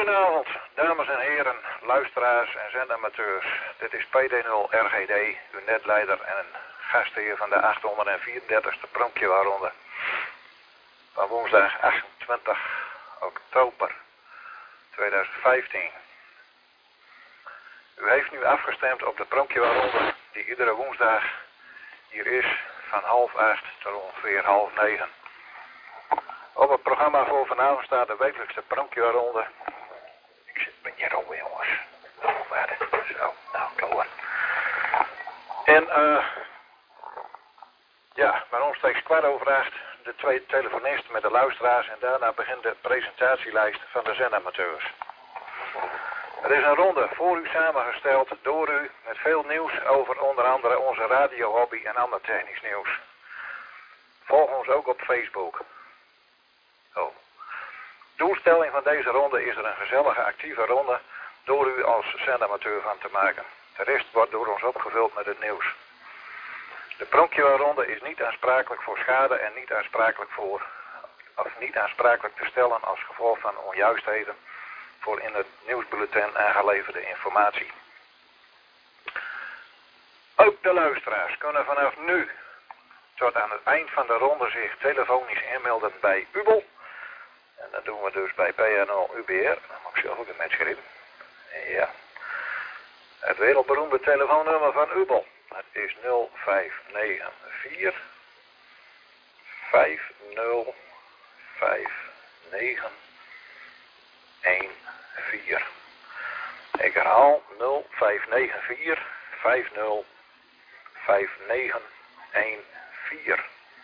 Goedenavond, dames en heren, luisteraars en zendamateurs. Dit is PD0RGD, uw netleider en gastheer van de 834ste Pronkjewaarronde van woensdag 28 oktober 2015. U heeft nu afgestemd op de Pronkjewaarronde die iedere woensdag hier is van 7:30 tot ongeveer 8:30. Op het programma voor vanavond staat de wekelijkse Pronkjewaarronde. Ik zit een beetje rollen, jongens. Zo, nou, klaar. En maar omstreeks 7:15 de twee telefonisten met de luisteraars en daarna begint de presentatielijst van de zendamateurs. Het is een ronde voor u samengesteld door u met veel nieuws over onder andere onze radiohobby en ander technisch nieuws. Volg ons ook op Facebook. Doelstelling van deze ronde is er een gezellige actieve ronde door u als zendamateur van te maken. De rest wordt door ons opgevuld met het nieuws. De Pronkjewaarronde is niet aansprakelijk voor schade en niet aansprakelijk te stellen als gevolg van onjuistheden voor in het nieuwsbulletin aangeleverde informatie. Ook de luisteraars kunnen vanaf nu tot aan het eind van de ronde zich telefonisch inmelden bij Ubel. En dat doen we dus bij PNL UBR. Dan mag ik zelf ook een mens schrijven. Ja. Het wereldberoemde telefoonnummer van Ubel. Het is 0594 505914. Ik herhaal 0594 505914.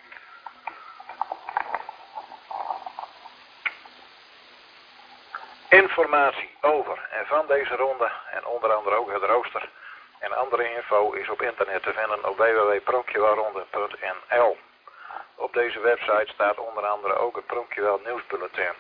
Informatie over en van deze ronde en onder andere ook het rooster en andere info is op internet te vinden op www.pronkjewaarronde.nl. Op deze website staat onder andere ook het Pronkjewel nieuwsbulletin.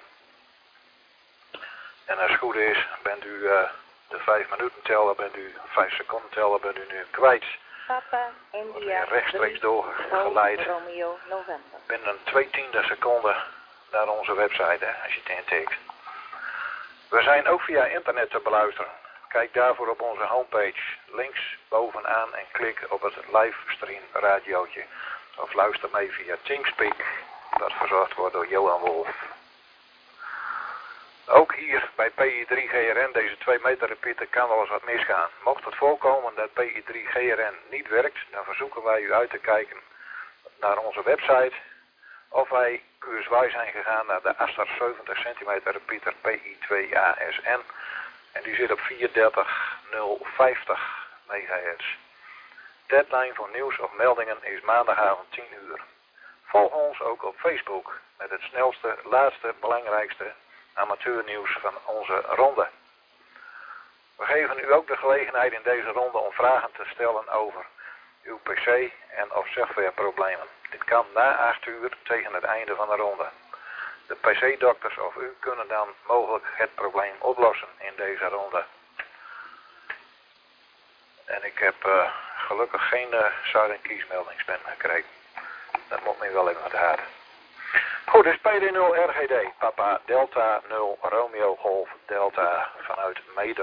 En als het goed is, bent u de 5 minuten teller, bent u 5 seconden teller, bent u nu kwijt. Papa, India, rechtstreeks doorgeleid Romeo, November. binnen 2/10 seconden naar onze website, als je het intikt. We zijn ook via internet te beluisteren. Kijk daarvoor op onze homepage links bovenaan en klik op het livestream radiootje. Of luister mee via Teamspeak, dat verzorgd wordt door Johan Wolf. Ook hier bij PI3GRN, deze 2 meter repeater, kan wel eens wat misgaan. Mocht het voorkomen dat PI3GRN niet werkt, dan verzoeken wij u uit te kijken naar onze website. Of wij QSY zijn gegaan naar de Astar 70 cm repeater PI2ASN. En die zit op 43050 MHz. Deadline voor nieuws of meldingen is maandagavond 10 uur. Volg ons ook op Facebook met het snelste, laatste, belangrijkste amateurnieuws van onze ronde. We geven u ook de gelegenheid in deze ronde om vragen te stellen over uw PC en of softwareproblemen. Dit kan na 8 uur tegen het einde van de ronde. De PC-dokters of u kunnen dan mogelijk het probleem oplossen in deze ronde. En ik heb gelukkig geen silent kiesmeldingspen gekregen. Dat moet me wel even wat hard. Goed, dus PD0RGD, Papa Delta 0 Romeo Golf Delta vanuit Meeden.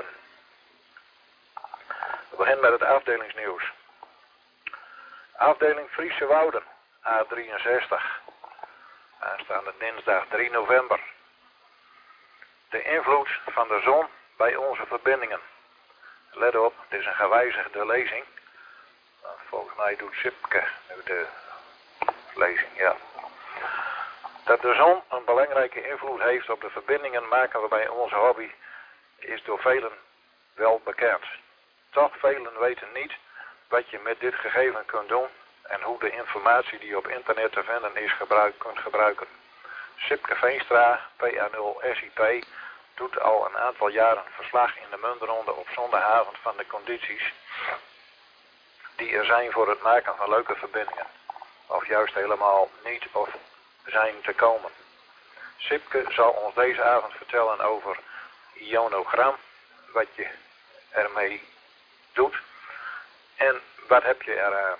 We beginnen met het afdelingsnieuws. Afdeling Friese Wouden, A63. Aanstaande dinsdag 3 november. De invloed van de zon bij onze verbindingen. Let op, dit is een gewijzigde lezing. Volgens mij doet Sipke nu de lezing, ja. Dat de zon een belangrijke invloed heeft op de verbindingen maken we bij onze hobby is door velen wel bekend. Toch velen weten niet wat je met dit gegeven kunt doen en hoe de informatie die op internet te vinden is kunt gebruiken. Sipke Veenstra, PA0SIP, doet al een aantal jaren verslag in de muntronde op zondagavond van de condities die er zijn voor het maken van leuke verbindingen. Of juist helemaal niet of zijn te komen. Sipke zal ons deze avond vertellen over ionogram, wat je ermee doet en wat heb je eraan.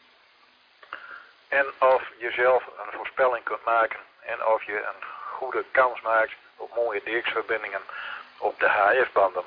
En of je zelf een voorspelling kunt maken en of je een goede kans maakt op mooie DX-verbindingen op de HF-banden.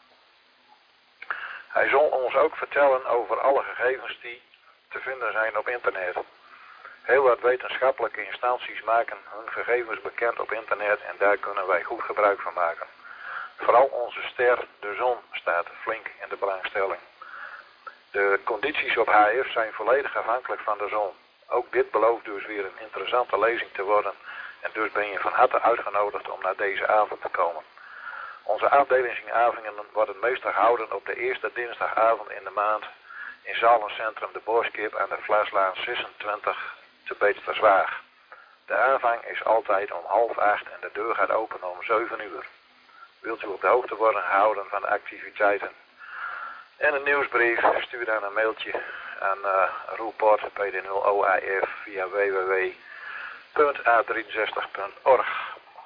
Hij zal ons ook vertellen over alle gegevens die te vinden zijn op internet. Heel wat wetenschappelijke instanties maken hun gegevens bekend op internet en daar kunnen wij goed gebruik van maken. Vooral onze ster, de zon, staat flink in de belangstelling. De condities op HF zijn volledig afhankelijk van de zon. Ook dit belooft dus weer een interessante lezing te worden en dus ben je van harte uitgenodigd om naar deze avond te komen. Onze afdelingsavondingen worden meestal gehouden op de eerste dinsdagavond in de maand in Zalencentrum de Booskip aan de Vlaslaan 26 te Beesterswaag. De aanvang is altijd om 7:30 en de deur gaat open om 7 uur. Wilt u op de hoogte worden gehouden van de activiteiten en een nieuwsbrief, stuur dan een mailtje aan Roeport PD0OAF via www.a63.org.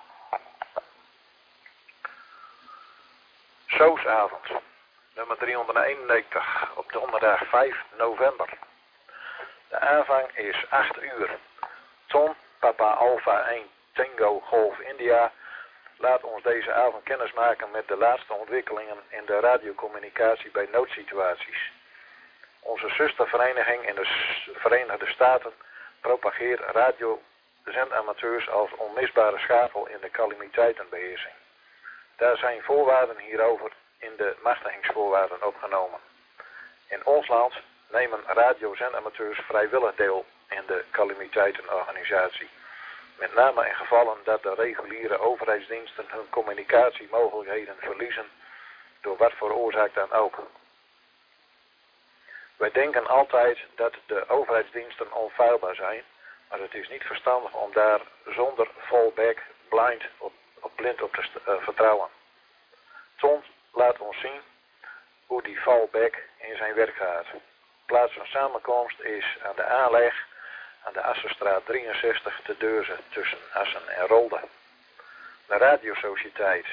Soosavond, nummer 391, op donderdag 5 november. De aanvang is 8 uur. Ton, Papa Alpha 1, Tango Golf India, laat ons deze avond kennismaken met de laatste ontwikkelingen in de radiocommunicatie bij noodsituaties. Onze zustervereniging in de Verenigde Staten propageert radiozendamateurs als onmisbare schakel in de calamiteitenbeheersing. Daar zijn voorwaarden hierover in de machtigingsvoorwaarden opgenomen. In ons land nemen radiozendamateurs vrijwillig deel in de calamiteitenorganisatie. Met name in gevallen dat de reguliere overheidsdiensten hun communicatiemogelijkheden verliezen, door wat voor oorzaak dan ook. Wij denken altijd dat de overheidsdiensten onfeilbaar zijn, maar het is niet verstandig om daar zonder fallback blind op te vertrouwen. Ton laat ons zien hoe die fallback in zijn werk gaat. Plaats van samenkomst is aan de aanleg aan de Assenstraat 63 te Deurzen tussen Assen en Rolde. De radiosociëteit.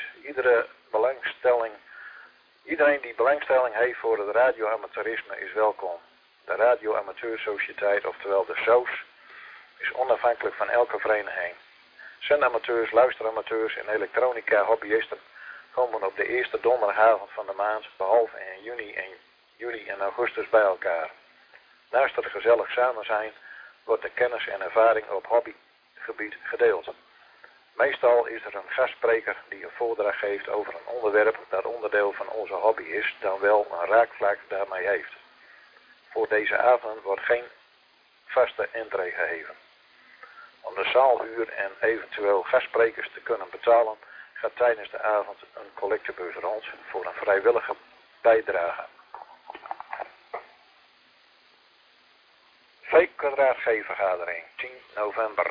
Iedereen die belangstelling heeft voor het radioamateurisme is welkom. De radioamateursociëteit, oftewel de SOS, is onafhankelijk van elke vereniging. Zendamateurs, luisteramateurs en elektronica hobbyisten komen op de eerste donderdagavond van de maand, behalve in juli en augustus bij elkaar. Naast het gezellig samen zijn, wordt de kennis en ervaring op hobbygebied gedeeld. Meestal is er een gastspreker die een voordracht geeft over een onderwerp dat onderdeel van onze hobby is, dan wel een raakvlak daarmee heeft. Voor deze avond wordt geen vaste entree gegeven. Om de zaalhuur en eventueel gastsprekers te kunnen betalen, gaat tijdens de avond een collectebus rond voor een vrijwillige bijdrage. VK-vergadering 10 november.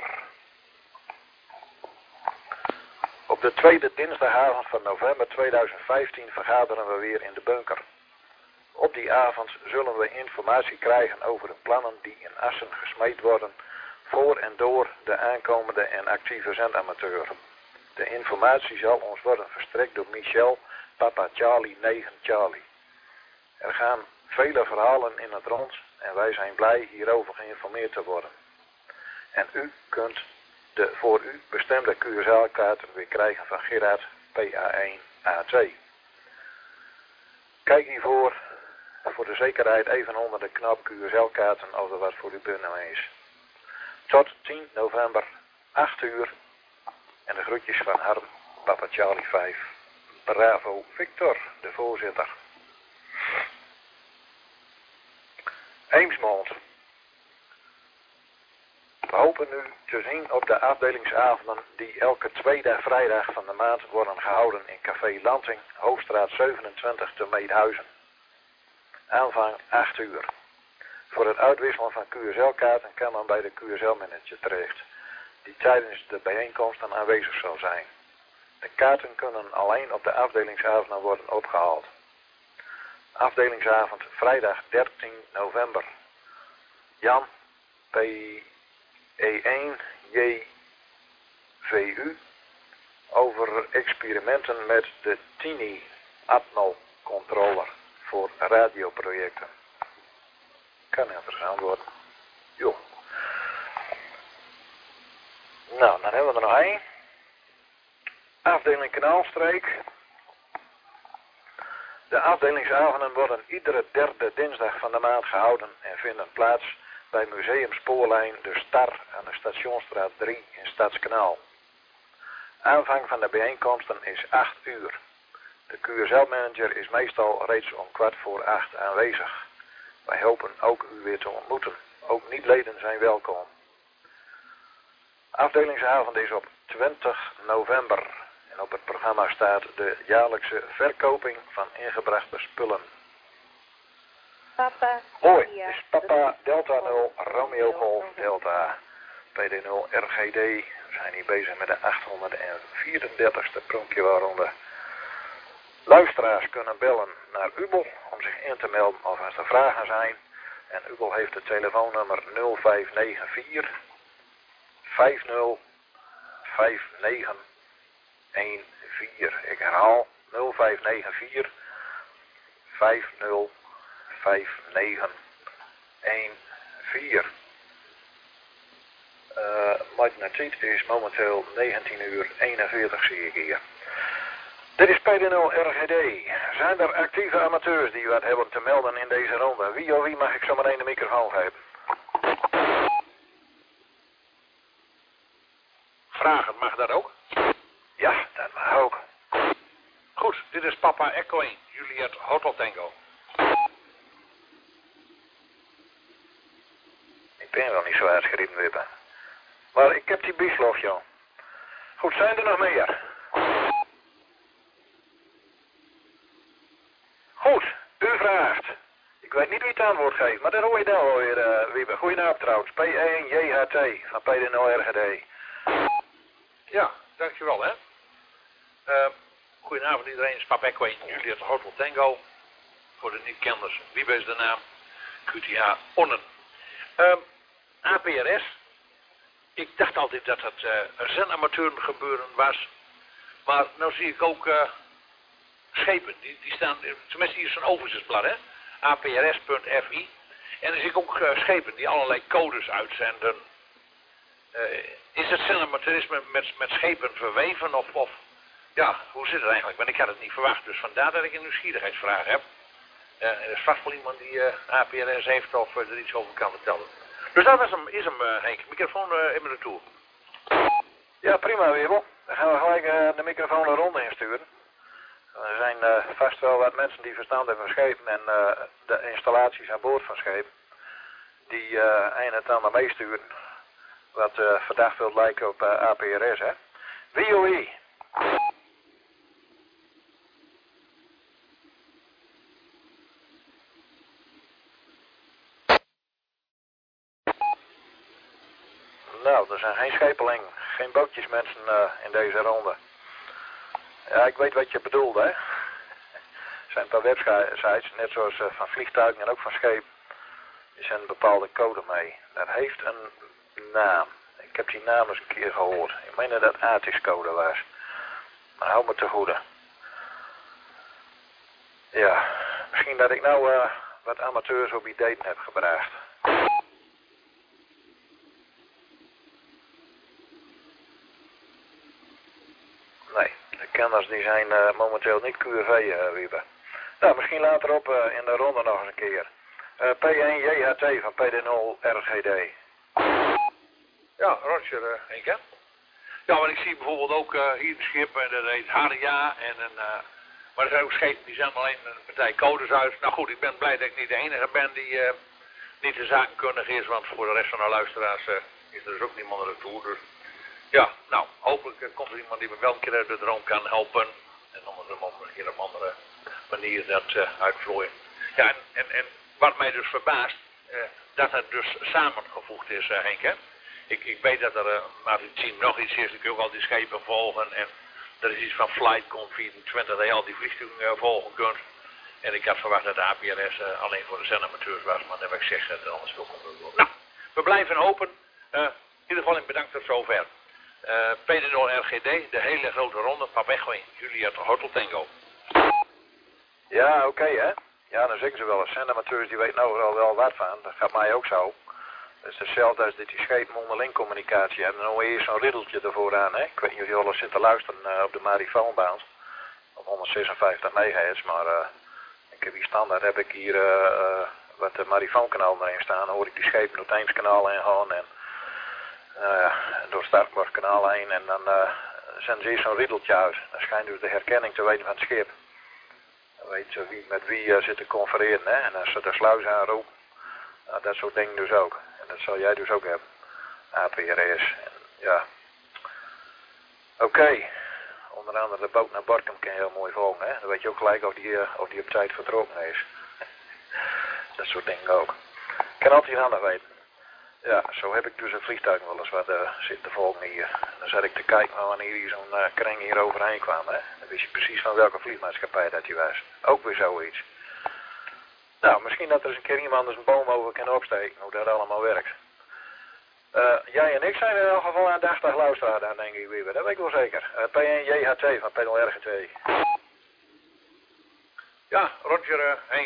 Op de tweede dinsdagavond van november 2015 vergaderen we weer in de bunker. Op die avond zullen we informatie krijgen over de plannen die in Assen gesmeed worden voor en door de aankomende en actieve zendamateur. De informatie zal ons worden verstrekt door Michel, Papa Charlie 9 Charlie. Er gaan vele verhalen in het rond en wij zijn blij hierover geïnformeerd te worden. En u kunt de voor u bestemde QSL-kaarten weer krijgen van Gerard PA1A2. Kijk hiervoor voor de zekerheid even onder de knop QSL-kaarten of er wat voor u binnen is. Tot 10 november, 8 uur. En de groetjes van Harm, Papa Charlie 5. Bravo Victor, de voorzitter. Eemsmond. We hopen u te zien op de afdelingsavonden die elke tweede vrijdag van de maand worden gehouden in Café Lanting, Hoofdstraat 27 te Meedhuizen. Aanvang 8 uur. Voor het uitwisselen van QSL-kaarten kan men bij de QSL-manager terecht, die tijdens de bijeenkomsten aanwezig zal zijn. De kaarten kunnen alleen op de afdelingsavonden worden opgehaald. Afdelingsavond vrijdag 13 november. Jan PE1 JVU over experimenten met de Tini Atmel controller voor radioprojecten. Kan interessant worden. Jo. Nou, dan hebben we er nog één. Afdeling Kanaalstreek. De afdelingsavonden worden iedere derde dinsdag van de maand gehouden en vinden plaats bij Museum Spoorlijn De Star aan de Stationsstraat 3 in Stadskanaal. Aanvang van de bijeenkomsten is 8 uur. De QSL-manager is meestal reeds om 7:15 aanwezig. Wij hopen ook u weer te ontmoeten. Ook niet-leden zijn welkom. Afdelingsavond is op 20 november. En op het programma staat de jaarlijkse verkoping van ingebrachte spullen. Papa Hoi, India. is Papa Delta 0 Romeo Golf Delta PD0 RGD. We zijn hier bezig met de 834ste pronkjewaarronde. Luisteraars kunnen bellen naar Ubel om zich in te melden of als er vragen zijn. En Ubel heeft het telefoonnummer 0594 50 59 14. Ik herhaal 0594 50 59 14. Magnetiet is momenteel 19:41 zie ik hier. Dit is PD0 RGD. Zijn er actieve amateurs die wat hebben te melden in deze ronde? Wie of wie mag ik zo meteen de microfoon geven? Vragen, mag dat ook? Ja, dat mag ook. Goed, dit is Papa Echo 1, Juliet Hotel Tango. Ik ben wel niet zo uitgereden, Wippen. Maar ik heb die bieslof, joh. Goed, zijn er nog meer? Goed, u vraagt. Ik weet niet wie het antwoord geeft, maar dan hoor je dan alweer, Wiebe. Goedenavond trouwens. P1JHT van PD0 RGD. Ja, dankjewel hè. Goedenavond iedereen, is Papa Echo 1, Juliet Hotel Tango. Voor de niet-kenners, Wiebe is de naam. QTH Onnen. APRS. Ik dacht altijd dat het zenamateur gebeuren was. Maar nou zie ik ook schepen. Die staan, tenminste hier is een overzichtsblad hè. APRS.fi. En dan zie ik ook schepen die allerlei codes uitzenden. Is het zenamaturisme met schepen verweven of ja, hoe zit het eigenlijk? Want ik had het niet verwacht, dus vandaar dat ik een nieuwsgierigheidsvraag heb. Er is vast wel iemand die APRS heeft of er iets over kan vertellen. Dus dat is hem Henk. Microfoon in me naartoe. Ja, prima, Wiebel. Dan gaan we gelijk de microfoon een ronde insturen. Er zijn vast wel wat mensen die verstand hebben van schepen en de installaties aan boord van schepen. Die een en het ander meesturen. Wat verdacht wil lijken op APRS, hè. WOE. Nou, er zijn geen schepeling, geen bootjesmensen in deze ronde. Ja, ik weet wat je bedoelt, hè. Er zijn een paar websites, net zoals van vliegtuigen en ook van schepen. Er zijn een bepaalde code mee. Dat heeft een naam. Ik heb die naam eens een keer gehoord. Ik meen dat dat ATIS-code was. Maar hou me te goede. Ja, misschien dat ik nou wat amateurs op ideeën heb gebracht. Nee, de kenners die zijn momenteel niet QRV, Wiebe. Nou, misschien later op in de ronde nog eens een keer. P1JHT van PD0 RGD. Ja, Roger Henk hè. Ja, want ik zie bijvoorbeeld ook hier een schip en dat heet Haria en maar er zijn ook schepen die zijn alleen een partij codes uit. Nou goed, ik ben blij dat ik niet de enige ben die niet de zakenkundig is, want voor de rest van de luisteraars is er dus ook niemand ertoe. Dus ja, nou, hopelijk komt er iemand die me wel een keer uit de droom kan helpen. En anders hem op een keer op een andere manier dat uitvlooien. Ja, en wat mij dus verbaast, dat het dus samengevoegd is, Henk hè. Ik weet dat er maritiem nog iets is, dan kun je ook al die schepen volgen en er is iets van Flightcom 24 dat je al die vliegtuigen volgen kunt. En ik had verwacht dat de APRS alleen voor de zendamateurs was, maar dat heb ik gezegd dat het anders ook komt door. Nou, we blijven open. In ieder geval bedankt tot zover. PD0 RGD, de hele grote ronde, Papa Echo 1, Juliet Hotel Tango. Ja, oké, hè. Ja, dan zeggen ze wel eens, zendamateurs die weten overal wel wat van. Dat gaat mij ook zo. Het is hetzelfde als dat die schepen onderling communicatie hebben. Dan hoor je eerst zo'n riddeltje ervoor aan, hè. Ik weet niet of je al eens zit te luisteren op de marifoonbaan. Op 156 MHz, maar Ik heb hier standaard heb ik hier wat de Marifoonkanaal erin staan. Dan hoor ik die schepen door het Eemskanaal heen gaan en door het Starkborgkanaal heen. En dan zenden ze eerst zo'n riedeltje uit. Dan schijnt dus de herkenning te weten van het schip. Dan weet ze wie met wie zit te confereren. Hè? En als ze de sluis aanroepen, dat soort dingen dus ook. En dat zal jij dus ook hebben. APRS. Ja. Oké. Onder andere de boot naar Borkum kan je heel mooi volgen. Hè? Dan weet je ook gelijk of die op tijd vertrokken is. Dat soort dingen ook. Ik kan altijd handig weten. Ja, zo heb ik dus een vliegtuig wel eens wat zit te volgen hier. Dan zat ik te kijken wanneer hier zo'n kring hier overheen kwam. Hè? Dan wist je precies van welke vliegmaatschappij dat hij was. Ook weer zoiets. Nou, misschien dat er eens een keer iemand eens een boom over kan opsteken, hoe dat allemaal werkt. Jij en ik zijn in elk geval aandachtig luisteraar dan, denk ik weer. Dat weet ik wel zeker. P1JH2 van Pedal RG2. Ja, Roger, Henk.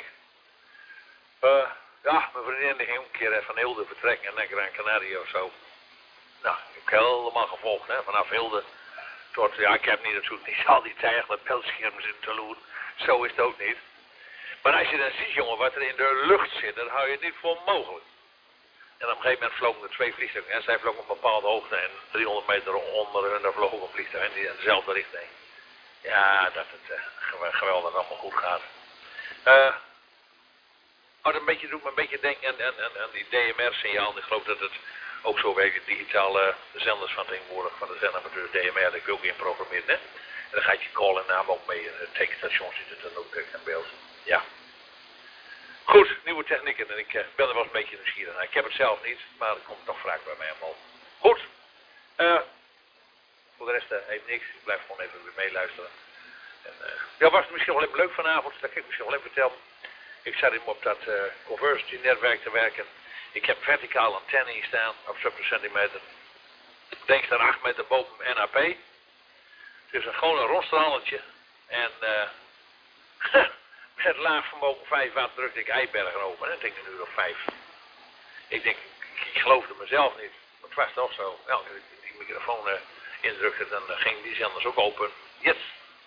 Ja, mijn vriendin die ging een keer van Hilde vertrekken naar Gran Canaria of zo. Nou, ik heb helemaal gevolgd, hè, vanaf Hilde tot, ja, ik heb niet al die tijgere pelschermen zitten te loeren. Zo is het ook niet. Maar als je dan ziet, jongen, wat er in de lucht zit, dan hou je het niet voor mogelijk. En op een gegeven moment vlogen er 2 vliegtuigen. En zij vlogen op een bepaalde hoogte en 300 meter onder hun, daar vloog ook een vliegtuig in dezelfde richting. Ja, dat het geweldig allemaal goed gaat. Dat doet me een beetje denken aan die DMR-signaal. Ik geloof dat het ook zo werkt, digitale zenders van tegenwoordig, van de zenderamateur DMR, dat kun je ook in programmeren. Hè? En dan gaat je call en naam ook mee. Het tekenstation zit er dan ook in beeld. Ja. Goed, nieuwe technieken. En ik ben er wel een beetje nieuwsgierig naar. Ik heb het zelf niet, maar er komt nog vraag bij mij omhoog. Goed. Voor de rest even niks. Ik blijf gewoon even weer meeluisteren. En, ja, was het misschien wel even leuk vanavond. Dat kan ik misschien wel even vertellen. Ik zat op dat conversion netwerk te werken. Ik heb verticaal antenne hier staan op 70 centimeter. Denk daar 8 meter boven NAP. Het is gewoon een rondstraaltje. En met laag vermogen 5 watt drukte ik Eibergen open. Ik denk een uur of 5. Ik denk, ik geloofde mezelf niet. Maar het was toch zo. Nou, als ik die microfoon indrukte, dan ging die zenders ook open. Yes!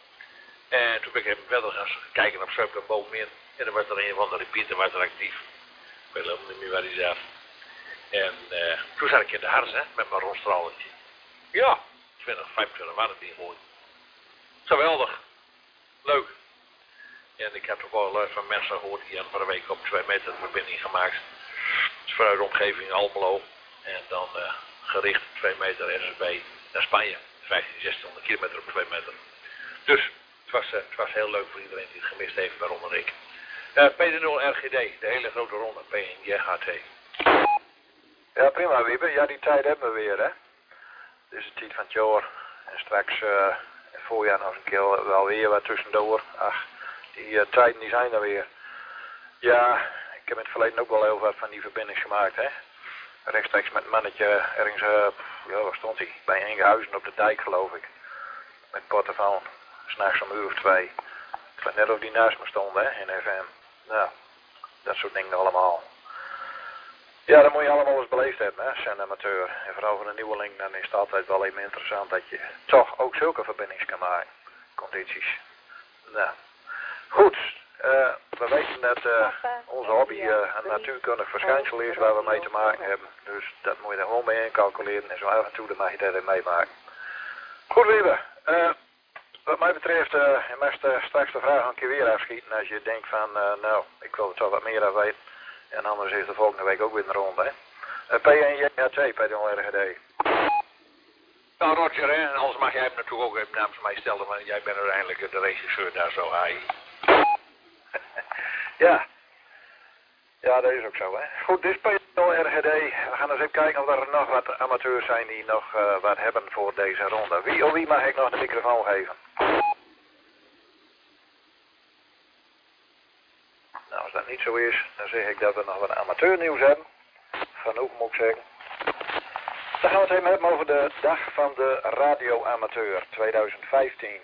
En toen ben ik even verder gaan kijken op Zuip en bovenin. En dan was er een van de repeater was er actief. Ik weet helemaal niet meer waar die zat. En toen zat ik in de hars, hè, met mijn rondstraaltje. Ja, 25 watt die mooi. Geweldig. Leuk. En ik heb toch wel van mensen gehoord die van de week op 2 meter verbinding gemaakt. Dus vanuit de omgeving Almelo. En dan gericht 2 meter SSB naar Spanje. 1600 kilometer op 2 meter. Dus het was heel leuk voor iedereen die het gemist heeft, waaronder ik. PD0 RGD, de hele grote ronde, P1JHT. Ja, prima Wiebe. Ja, die tijd hebben we weer, hè. Dit is de tijd van het jaar. En straks in het voorjaar nog eens een keer wel weer wat tussendoor. Ach, die tijden die zijn er weer. Ja, ik heb in het verleden ook wel heel wat van die verbindings gemaakt, hè. Rechtstreeks met een mannetje ergens, ja, waar stond hij? Bij Engehuizen op de dijk, geloof ik. Met portofoon. 's Nachts om 1 of 2. Het was net of die naast me stond, hè, in FM. Nou, dat soort dingen allemaal. Ja, dat moet je allemaal eens beleefd hebben, hè, als amateur. En vooral voor een nieuweling, dan is het altijd wel even interessant dat je toch ook zulke verbindingen kan maken. Condities. Nou, goed. We weten dat onze hobby een natuurkundig verschijnsel is waar we mee te maken hebben. Dus dat moet je er gewoon mee incalculeren. En zo af en toe dan mag je dat even meemaken. Goed, lieve. Wat mij betreft, je mag straks de vraag een keer weer afschieten als je denkt van, nou, ik wil er toch wat meer aan weten. En anders is de volgende week ook weer een ronde, hè. P1JH2, Pedal RGD. Nou, Roger, hè, en anders mag jij hem natuurlijk ook even namens mij stellen, want jij bent uiteindelijk de regisseur daar zo, ai. Ja. Ja, dat is ook zo, hè. Goed, dit is Pedal RGD. We gaan eens even kijken of er nog wat amateurs zijn die nog wat hebben voor deze ronde. Wie mag ik nog de microfoon geven? Nou, als dat niet zo is, dan zeg ik dat we nog wat amateurnieuws hebben. Genoeg moet ik zeggen. Dan gaan we het even hebben over de dag van de radioamateur 2015.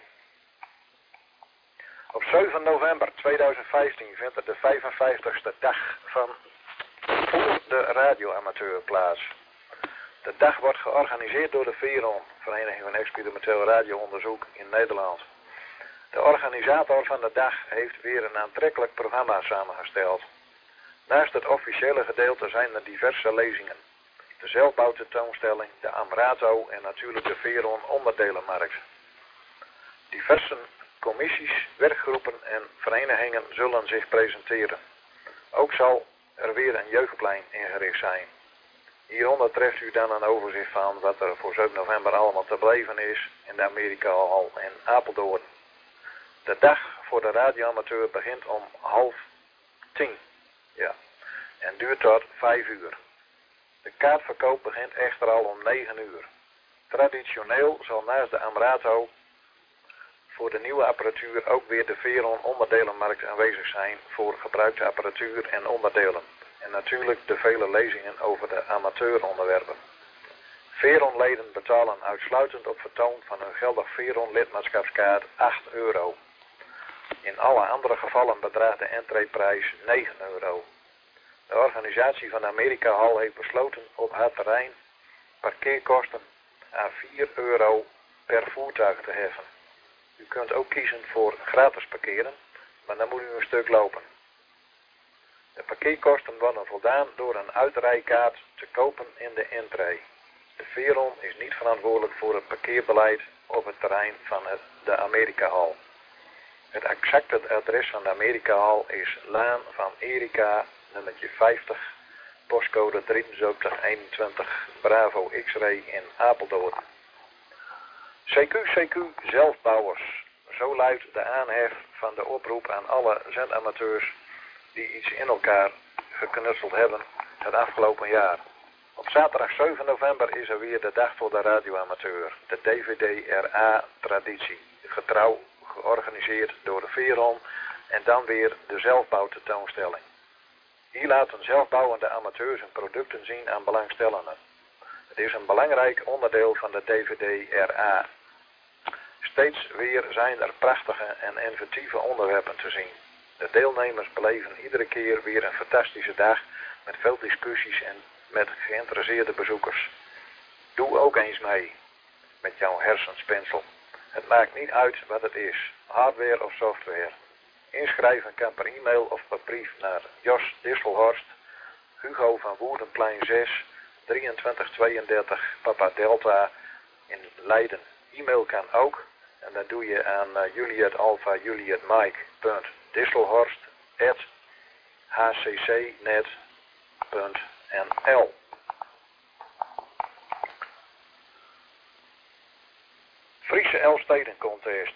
Op 7 november 2015 vindt er de 55ste dag van voor de radioamateur plaats. De dag wordt georganiseerd door de VERON, Vereniging van Experimenteel Radioonderzoek in Nederland. De organisator van de dag heeft weer een aantrekkelijk programma samengesteld. Naast het officiële gedeelte zijn er diverse lezingen. De zelfbouwtentoonstelling, de Amrato en natuurlijk de Veron onderdelenmarkt. Diverse commissies, werkgroepen en verenigingen zullen zich presenteren. Ook zal er weer een jeugdplein ingericht zijn. Hieronder treft u dan een overzicht van wat er voor 7 november allemaal te beleven is in de Amerika-hal in Apeldoorn. De dag voor de radioamateur begint om 9:30. Ja, en duurt tot 5 uur. De kaartverkoop begint echter al om 9 uur. Traditioneel zal naast de Amrato voor de nieuwe apparatuur ook weer de Veron onderdelenmarkt aanwezig zijn voor gebruikte apparatuur en onderdelen. En natuurlijk de vele lezingen over de amateuronderwerpen. Veron-leden betalen uitsluitend op vertoon van hun geldig Veron-lidmaatschapskaart 8 euro. In alle andere gevallen bedraagt de entreeprijs 9 euro. De organisatie van de Amerika-hal heeft besloten op haar terrein parkeerkosten aan 4 euro per voertuig te heffen. U kunt ook kiezen voor gratis parkeren, maar dan moet u een stuk lopen. De parkeerkosten worden voldaan door een uitrijkaart te kopen in de entree. De Veron is niet verantwoordelijk voor het parkeerbeleid op het terrein van de Amerika-hal. Het exacte adres van de Amerika-hal is Laan van Erika, nummertje 50, postcode 7321, Bravo X-ray in Apeldoorn. CQ zelfbouwers, zo luidt de aanhef van de oproep aan alle zendamateurs die iets in elkaar geknutseld hebben het afgelopen jaar. Op zaterdag 7 november is er weer de dag voor de radioamateur, de DVD-RA-traditie, getrouw georganiseerd door de Veron en dan weer de zelfbouwtentoonstelling. Hier laten zelfbouwende amateurs hun producten zien aan belangstellenden. Het is een belangrijk onderdeel van de DVD-RA. Steeds weer zijn er prachtige en inventieve onderwerpen te zien. De deelnemers beleven iedere keer weer een fantastische dag met veel discussies en met geïnteresseerde bezoekers. Doe ook eens mee met jouw hersenspinsel. Het maakt niet uit wat het is, hardware of software. Inschrijven kan per e-mail of per brief naar Jos Disselhorst, Hugo van Woerdenplein 6, 2332 Papa Delta in Leiden. E-mail kan ook en dan doe je aan juliet-alpha-juliet-mike.disselhorst@hccnet.nl. Friese Elfsteden Contest.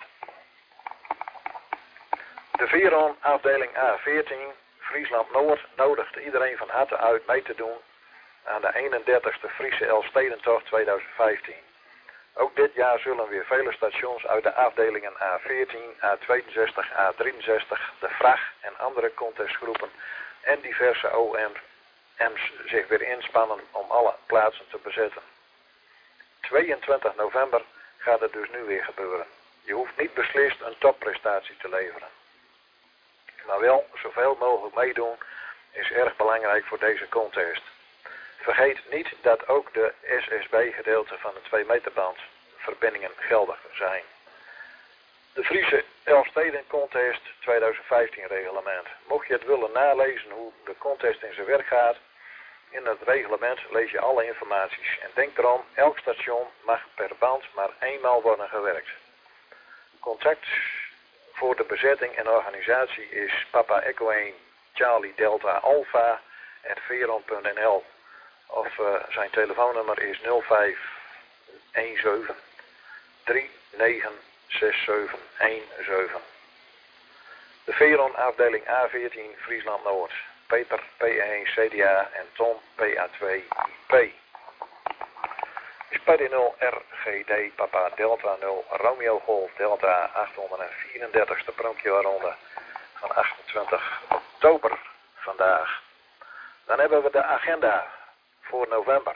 De Veron afdeling A14, Friesland Noord, nodigt iedereen van harte uit mee te doen aan de 31ste Friese Elfstedentocht 2015. Ook dit jaar zullen weer vele stations uit de afdelingen A14, A62, A63, de VRAG en andere contestgroepen en diverse OM's zich weer inspannen om alle plaatsen te bezetten. 22 november gaat het dus nu weer gebeuren. Je hoeft niet beslist een topprestatie te leveren. Maar wel zoveel mogelijk meedoen is erg belangrijk voor deze contest. Vergeet niet dat ook de SSB-gedeelte van de 2 meterband verbindingen geldig zijn. De Friese Elfsteden Contest 2015 reglement. Mocht je het willen nalezen hoe de contest in zijn werk gaat, in het reglement lees je alle informaties. En denk erom, elk station mag per band maar eenmaal worden gewerkt. Contact voor de bezetting en organisatie is Papa Echo 1 Charlie Delta Alpha @veron.nl of zijn telefoonnummer is 0517 396717. De Veron afdeling A14 Friesland Noord. Peter PE1 CDA en Tom PA2 IP. Spade 0 RGD Papa Delta 0 Romeo Golf Delta 834ste pronkje van 28 oktober vandaag. Dan hebben we de agenda voor november.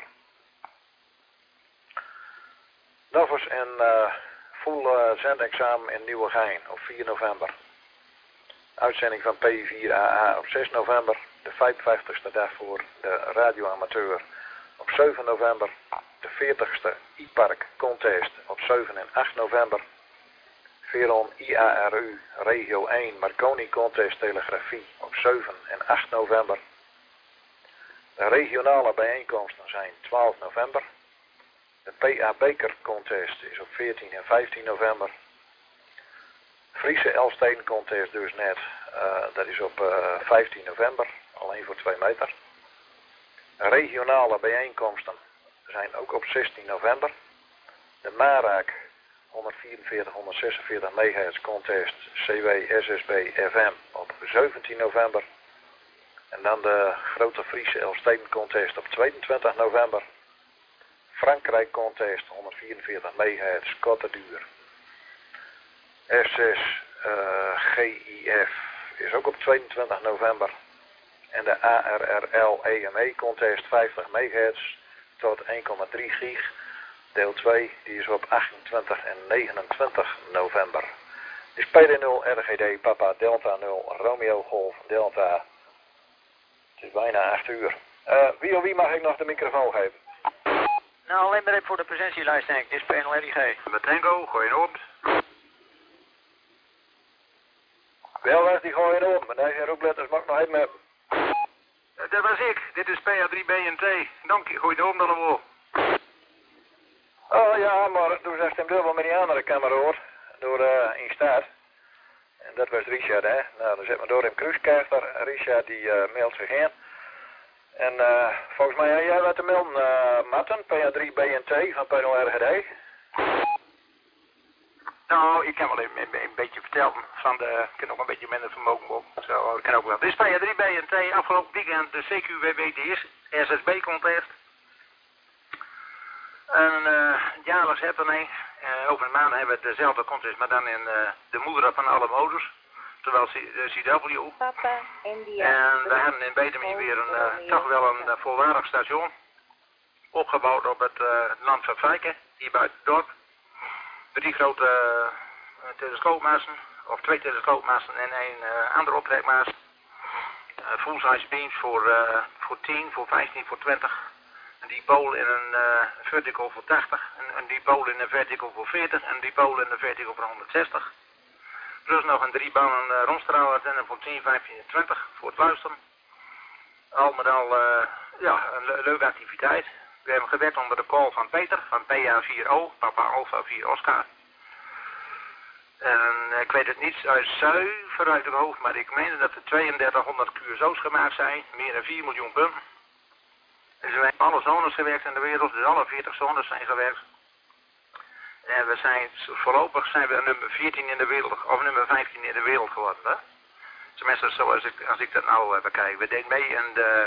Novus en full zendexamen in Nieuwegein op 4 november. Uitzending van P4AA op 6 november. De 55ste dag voor de radioamateur op 7 november. De 40ste e-park contest op 7 en 8 november. Veron IARU Regio 1 Marconi Contest Telegrafie op 7 en 8 november. De regionale bijeenkomsten zijn 12 november. De PA Beker Contest is op 14 en 15 november. Friese Elfsteden Contest dus net, dat is op 15 november, alleen voor 2 meter. Regionale bijeenkomsten zijn ook op 16 november. De MARAC 144-146 MHz Contest CW SSB FM op 17 november. En dan de grote Friese Elfsteden Contest op 22 november. Frankrijk Contest 144 MHz korte duur. S6 GIF is ook op 22 november. En de ARRL EME Contest 50 MHz tot 1,3 gig. Deel 2 die is op 28 en 29 november. Is PD0 RGD Papa Delta 0 Romeo Golf Delta. Het is bijna 8 uur. Wie mag ik nog de microfoon geven? Nou, alleen maar even voor de presentielijst denk ik. Dit is P0 RIG. Met Tango, gooi je op. Wel was die gewoon op, maar deze roepletters mag ik nog even hebben. Dat was ik. Dit is PA3BNT. Dank je, gooi je op dan omhoog. Oh ja, maar toen zag hem dubbel met die andere camera hoor. Door in staat. En dat was Richard hè. Nou, dan zit me door in Kruiskaarter. Richard die mailt zich in. En volgens mij heb jij wat te melden, Martin, PA3BNT van P0 RGD. Nou, ik kan wel even een beetje vertellen van de... Ik kan ook een beetje minder vermogen op. Zo, ik kan ook wel. Dit is PA3BNT. Afgelopen weekend de CQWBDS SSB contest. Een jaarlijks happening. Over een maand hebben we dezelfde contest, maar dan in de moeder van alle modus. Terwijl CW. Papa India. En we hebben in Betemie weer toch wel een volwaardig station. Opgebouwd op het land van Fijken, hier buiten het dorp. 3 grote telescoopmassen, of 2 telescoopmassen en 1 andere optrekmaas. Full-size beams voor 10, voor 15, voor 20. Een dipole in een vertical voor 80, een dipole in een vertical voor 40 en een dipole in een vertical voor 160. Plus nog een 3-banen rondstraalantenne voor 10, 15 en 20 voor het luisteren. Al met al ja, een leuke activiteit. We hebben gewerkt onder de call van Peter van PA4O, Papa Alpha 4 Oscar. En ik weet het niet zuiver uit het hoofd, maar ik meen dat er 3200 QSO's gemaakt zijn, meer dan 4 miljoen punten. En we hebben alle zones gewerkt in de wereld, dus alle 40 zones zijn gewerkt. En we zijn, voorlopig zijn we nummer 14 in de wereld, of nummer 15 in de wereld geworden. Hè? Tenminste, zoals als ik dat nou bekijk. We deden mee in de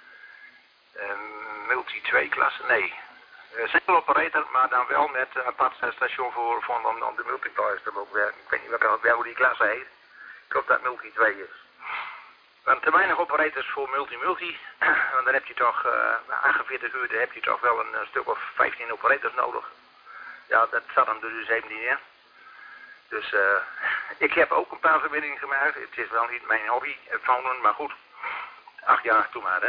multi 2 klasse, nee. Single operator, maar dan wel met een apart station voor om de multipliers te mogen werken. Ik weet niet welke die klasse heet. Ik hoop dat multi 2 is. We hebben te weinig operators voor multi-multi. Want dan heb je toch, 48 uur, dan heb je toch wel een stuk of 15 operators nodig. Ja, dat zat hem dus even niet in. Dus ik heb ook een paar verbindingen gemaakt. Het is wel niet mijn hobby, fonden, maar goed. 8 jaar toen maar, hè.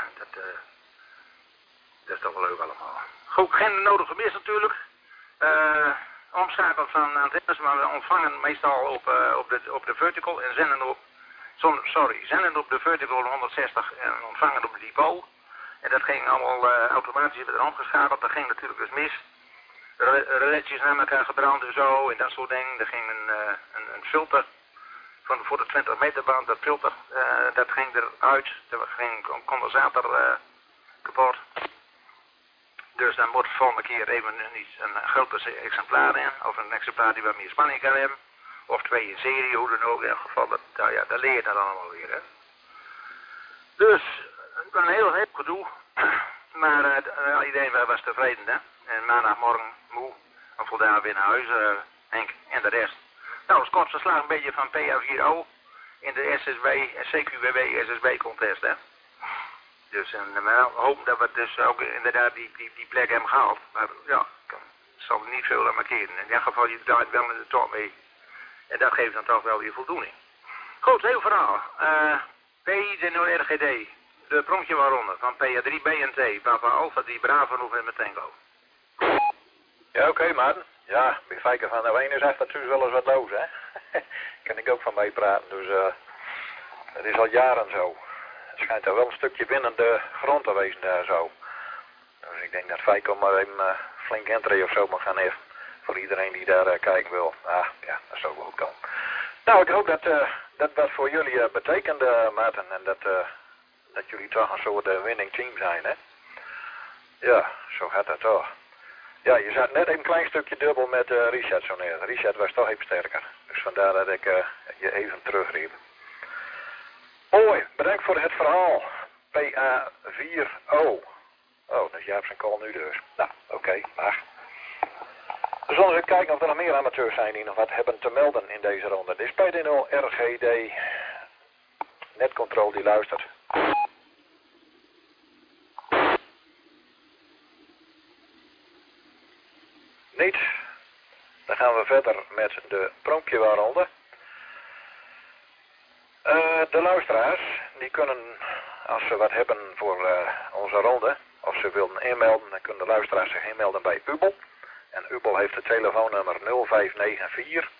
Dat is toch wel leuk allemaal. Goed, geen nodige mis natuurlijk. Omschakelen van antennes, maar we ontvangen meestal op de vertical en zenden op de vertical 160 en ontvangen op de dipole. En dat ging allemaal automatisch weer omgeschakeld. Dat ging natuurlijk dus mis. Reletjes naar elkaar gebrand en zo en dat soort dingen. Er ging een filter voor de 20 meter band. Dat filter, dat ging eruit. Er ging een condensator kapot. Dus dan moet de volgende keer even een groter exemplaar in. Of een exemplaar die wat meer spanning kan hebben. Of 2 in serie, hoe dan ook in ieder geval. Nou ja, dat leer je dan allemaal weer. Hè. Dus, het was een heel gedoe. Maar iedereen was tevreden. Hè. En maandagmorgen moe. En voldaan weer naar huis. Henk en de rest. Nou, het kort verslag een beetje van PA4O. In de SSB, CQWB SSB contest. Hè. Dus we hopen dat we dus ook inderdaad die plek hebben gehaald. Maar ja, het zal er niet veel aan markeren. In ieder geval, je draait wel in de top mee. En dat geeft dan toch wel weer voldoening. Goed, heel verhaal. PI0RGD, de pronkje waaronder, van PA3BNT, Papa Alpha, die Bravo November Tango. Ja, oké, Maarten. Ja, bij Fijker van der Ween is echt natuurlijk wel eens wat los, hè. Kan ik ook van meepraten, dus het is al jaren zo. Het schijnt er wel een stukje binnen de grond te wezen daar zo. Dus ik denk dat Fijker maar even flink entry of zo mag gaan even. Voor iedereen die daar kijken wil. Ah, ja, dat zou wel komen. Nou, ik hoop dat dat wat voor jullie betekent, Maarten. En dat jullie toch een soort winning team zijn, hè. Ja, zo gaat dat toch. Ja, je zat net een klein stukje dubbel met Richard zo neer. Richard was toch even sterker. Dus vandaar dat ik je even terugriep. Mooi, bedankt voor het verhaal. PA4O. Oh, dat is Jaap zijn call nu dus. Nou, oké, mag. We zullen eens kijken of er nog meer amateurs zijn die nog wat hebben te melden in deze ronde. Dit is PD0 RGD. Netcontrol die luistert. Niet. Dan gaan we verder met de pronkjewaarronde. De luisteraars, die kunnen, als ze wat hebben voor onze ronde, of ze willen inmelden, dan kunnen de luisteraars zich inmelden bij Ubel. En Ubel heeft het telefoonnummer 0594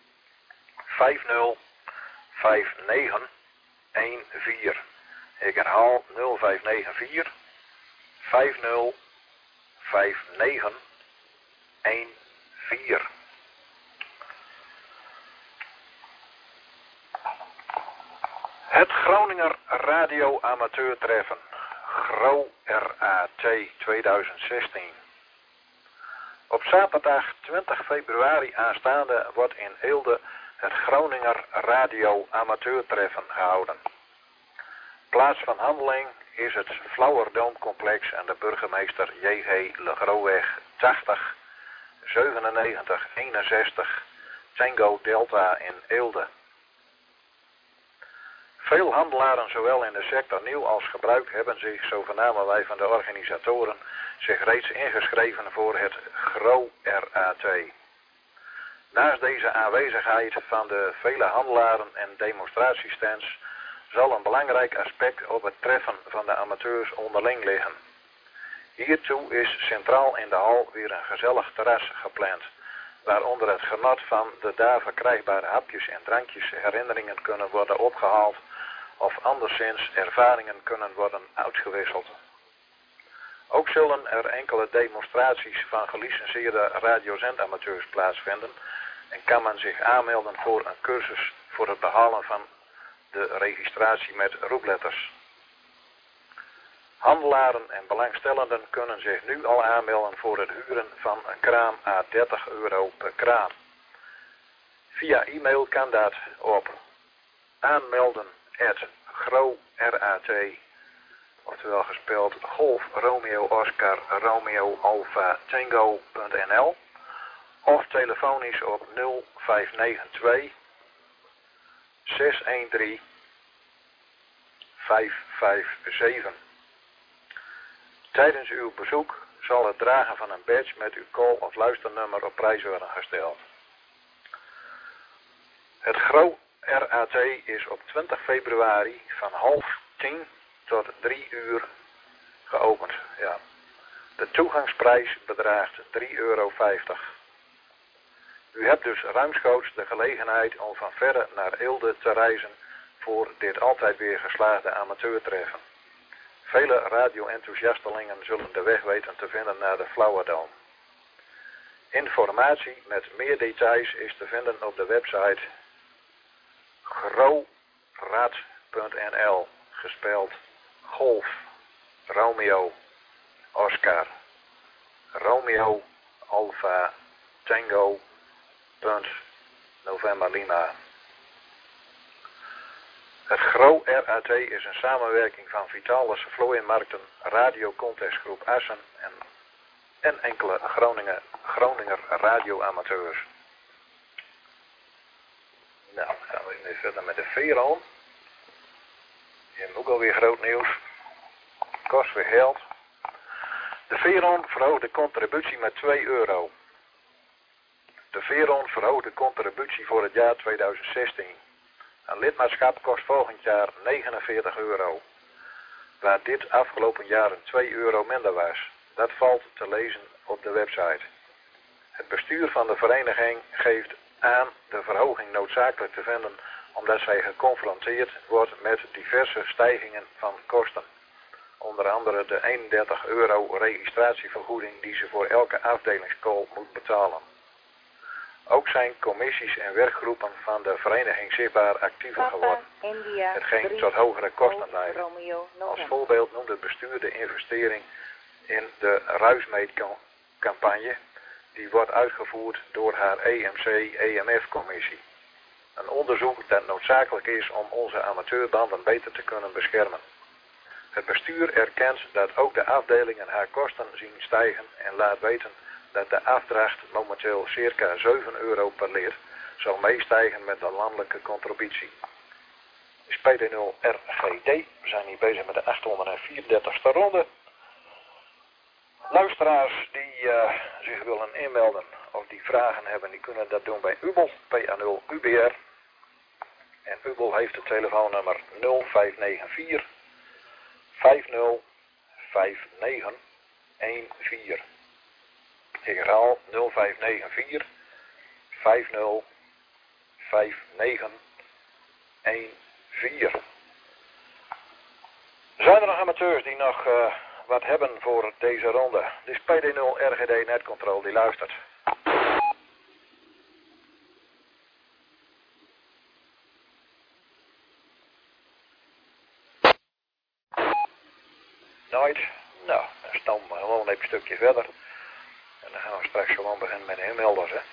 505914. Ik herhaal 0594 505914. Het Groninger Radio Amateur Treffen. GRO RAT 2016. Op zaterdag 20 februari aanstaande wordt in Eelde het Groninger Radio Amateur Treffen gehouden. Plaats van handeling is het Flauwerdoomcomplex aan de burgemeester J.G. Legrosweg 80 97 61 Tango Delta in Eelde. Veel handelaren, zowel in de sector nieuw als gebruik, hebben zich, zo vernamen wij van de organisatoren, zich reeds ingeschreven voor het GRO RAT. Naast deze aanwezigheid van de vele handelaren en demonstratiestands zal een belangrijk aspect op het treffen van de amateurs onderling liggen. Hiertoe is centraal in de hal weer een gezellig terras gepland, waaronder het genot van de daar verkrijgbare hapjes en drankjes herinneringen kunnen worden opgehaald of anderszins ervaringen kunnen worden uitgewisseld. Ook zullen er enkele demonstraties van gelicenseerde radiozendamateurs plaatsvinden en kan men zich aanmelden voor een cursus voor het behalen van de registratie met roepletters. Handelaren en belangstellenden kunnen zich nu al aanmelden voor het huren van een kraan à €30 per kraan. Via e-mail kan dat op aanmelden@GRORAT, oftewel gespeld Golf Romeo Oscar Romeo Alpha Tango.nl of telefonisch op 0592 613 557. Tijdens uw bezoek zal het dragen van een badge met uw call- of luisternummer op prijs worden gesteld. Het GRO RAT is op 20 februari van 9:30 tot 3 uur geopend. Ja. De toegangsprijs bedraagt €3,50. U hebt dus ruimschoots de gelegenheid om van verre naar Eelde te reizen voor dit altijd weer geslaagde amateurtreffen. Vele radio-enthousiastelingen zullen de weg weten te vinden naar de Flauwerdoom. Informatie met meer details is te vinden op de website grorat.nl, gespeld Golf Romeo Oscar Romeo Alpha Tango November Lima. Het GRO RAT is een samenwerking van Vitalis Vlooienmarkten, Radio Contestgroep Assen en enkele Groninger radioamateurs. Nou, dan gaan we nu verder met de Veron. Die hebben ook alweer groot nieuws. Kost weer geld. De Veron verhoogt de contributie met €2. De Veron verhoogt de contributie voor het jaar 2016. Een lidmaatschap kost volgend jaar €49, waar dit afgelopen jaar €2 minder was. Dat valt te lezen op de website. Het bestuur van de vereniging geeft aan de verhoging noodzakelijk te vinden omdat zij geconfronteerd wordt met diverse stijgingen van kosten. Onder andere de €31 registratievergoeding die ze voor elke afdelingskool moet betalen. Ook zijn commissies en werkgroepen van de vereniging zichtbaar actiever Papa, geworden, India, hetgeen 3, tot hogere kosten Golf, leidt. Romeo, Als November. voorbeeld noemt het bestuur de investering in de ruismeetcampagne die wordt uitgevoerd door haar EMC-EMF-commissie. Een onderzoek dat noodzakelijk is om onze amateurbanden beter te kunnen beschermen. Het bestuur erkent dat ook de afdelingen haar kosten zien stijgen en laat weten dat de afdracht momenteel circa €7 per lid zal meestijgen met de landelijke contributie. De PD0 RGD, we zijn hier bezig met de 834ste ronde. Luisteraars die zich willen inmelden of die vragen hebben, die kunnen dat doen bij Ubel, PA0 UBR. En Ubel heeft het telefoonnummer 0594 505914. Ik herhaal 0594 505914. Zijn er nog amateurs die nog wat hebben voor deze ronde? Dit is PD0 RGD Net Control die luistert. Nooit? Nou, dan staan we gewoon even een stukje verder. En dan gaan we straks gewoon beginnen met de inmelders, hè.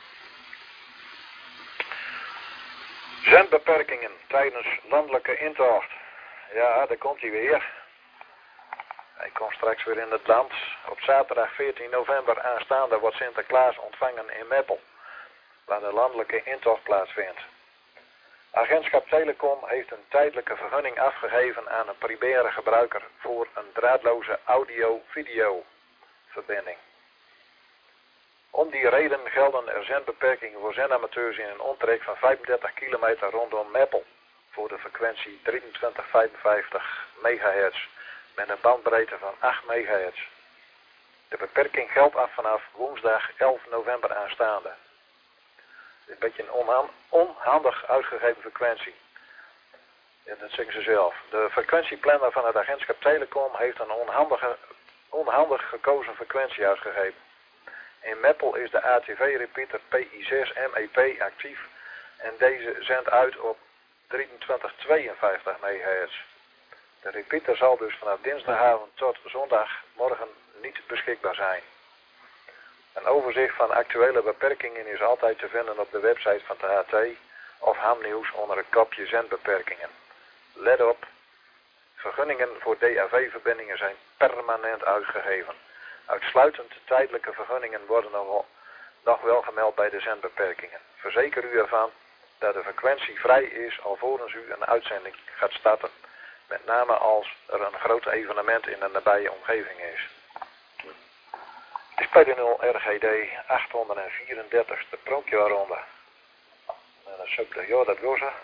Zendbeperkingen tijdens landelijke intocht. Ja, daar komt hij weer. Hij komt straks weer in het land. Op zaterdag 14 november aanstaande wordt Sinterklaas ontvangen in Meppel, waar de landelijke intocht plaatsvindt. Agentschap Telecom heeft een tijdelijke vergunning afgegeven aan een primaire gebruiker voor een draadloze audio-video verbinding. Om die reden gelden er zendbeperkingen voor zendamateurs in een omtrek van 35 kilometer rondom Meppel voor de frequentie 2355 MHz met een bandbreedte van 8 MHz. De beperking geldt af vanaf woensdag 11 november aanstaande. Een beetje een onhandig uitgegeven frequentie. Ja, dat zeggen ze zelf. De frequentieplanner van het agentschap Telecom heeft een onhandig gekozen frequentie uitgegeven. In Meppel is de ATV-repeater PI6 MEP actief en deze zendt uit op 2352 MHz. De repeater zal dus vanaf dinsdagavond tot zondagmorgen niet beschikbaar zijn. Een overzicht van actuele beperkingen is altijd te vinden op de website van de HT of Hamnieuws onder het kopje zendbeperkingen. Let op, vergunningen voor DAV-verbindingen zijn permanent uitgegeven. Uitsluitend tijdelijke vergunningen worden nog wel gemeld bij de zendbeperkingen. Verzeker u ervan dat de frequentie vrij is alvorens u een uitzending gaat starten. Met name als er een groot evenement in de nabije omgeving is. Het is PD0 RGD 834ste pronkjaarronde. En dat is ook de dat was er.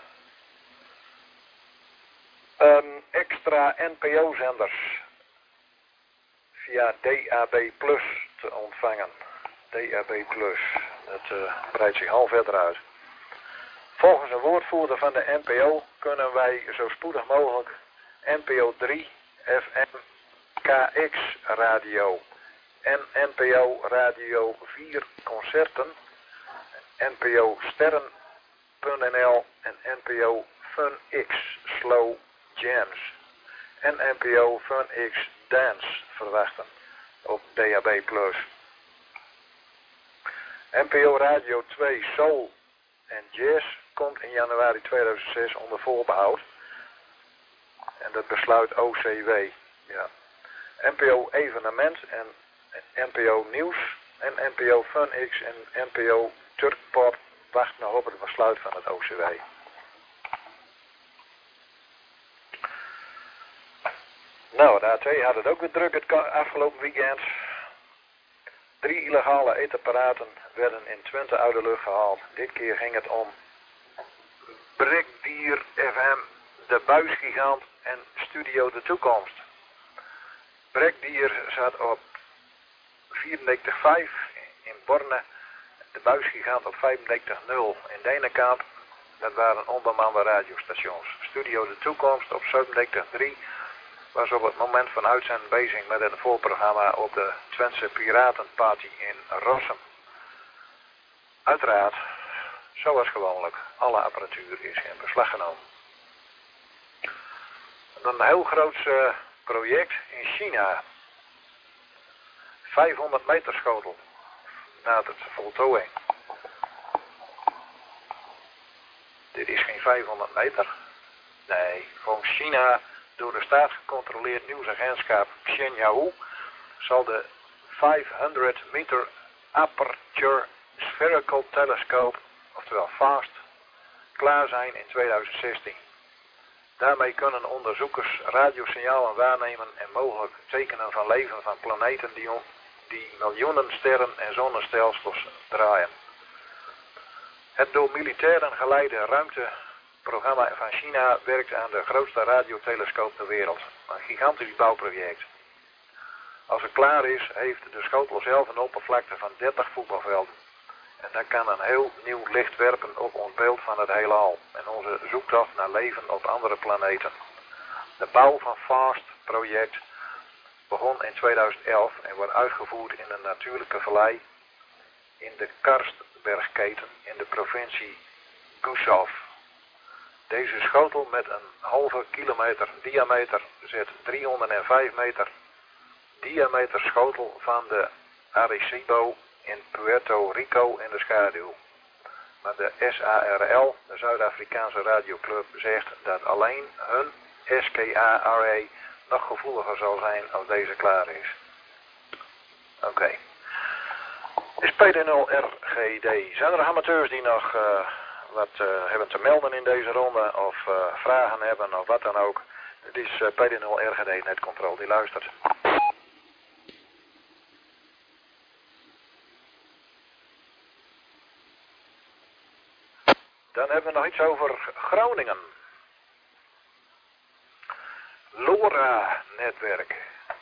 Extra NPO-zenders via DAB Plus te ontvangen. DAB Plus, dat breidt zich al verder uit. Volgens een woordvoerder van de NPO kunnen wij zo spoedig mogelijk NPO 3 FM KX radio en NPO Radio 4 concerten, NPO Sterren.nl en NPO FunX Slow Jams en NPO FunX Dance verwachten op DAB+. NPO Radio 2 Soul en Jazz komt in januari 2006 onder voorbehoud. En dat besluit OCW. Ja. NPO Evenement en NPO Nieuws en NPO FunX en NPO Turkpop wacht nog op het besluit van het OCW. Nou, de A2 had het ook weer druk het afgelopen weekend. 3 illegale eetapparaten werden in Twente uit de lucht gehaald. Dit keer ging het om Brekdier FM, de Buisgigant en Studio de Toekomst. Brekdier zat op 94,5 in Borne, de Buisgigant op 35.0 in Denenkamp. Dat waren onbemande radiostations. Studio De Toekomst op 37.3 was op het moment van uitzending bezig met een voorprogramma op de Twentse Piratenparty in Rossum. Uiteraard, zoals gewoonlijk, alle apparatuur is in beslag genomen. Een heel groot project in China. 500 meter schotel na het voltooiing. Dit is geen 500 meter. Nee, volgens China door de staat gecontroleerd nieuwsagentschap Xinhua zal de 500 meter aperture spherical telescope, oftewel FAST, klaar zijn in 2016. Daarmee kunnen onderzoekers radiosignalen waarnemen en mogelijk tekenen van leven van planeten die miljoenen sterren en zonnestelsels draaien. Het door militairen geleide ruimteprogramma van China werkt aan de grootste radiotelescoop ter wereld. Een gigantisch bouwproject. Als het klaar is, heeft de schotel zelf een oppervlakte van 30 voetbalvelden. En dat kan een heel nieuw licht werpen op ons beeld van het heelal en onze zoektocht naar leven op andere planeten. De bouw van FAST-project begon in 2011 en wordt uitgevoerd in een natuurlijke vallei in de Karstbergketen in de provincie Gusev. Deze schotel met een halve kilometer diameter zet 305 meter diameter schotel van de Arecibo in Puerto Rico in de schaduw. Maar de SARL, de Zuid-Afrikaanse radioclub, zegt dat alleen hun SKA-RA nog gevoeliger zal zijn als deze klaar is. Oké. Is PD0RGD. Zijn er amateurs die nog wat hebben te melden in deze ronde of vragen hebben of wat dan ook? Het is PD0RGD Netcontrol die luistert. Dan hebben we nog iets over Groningen. LoRa-netwerk.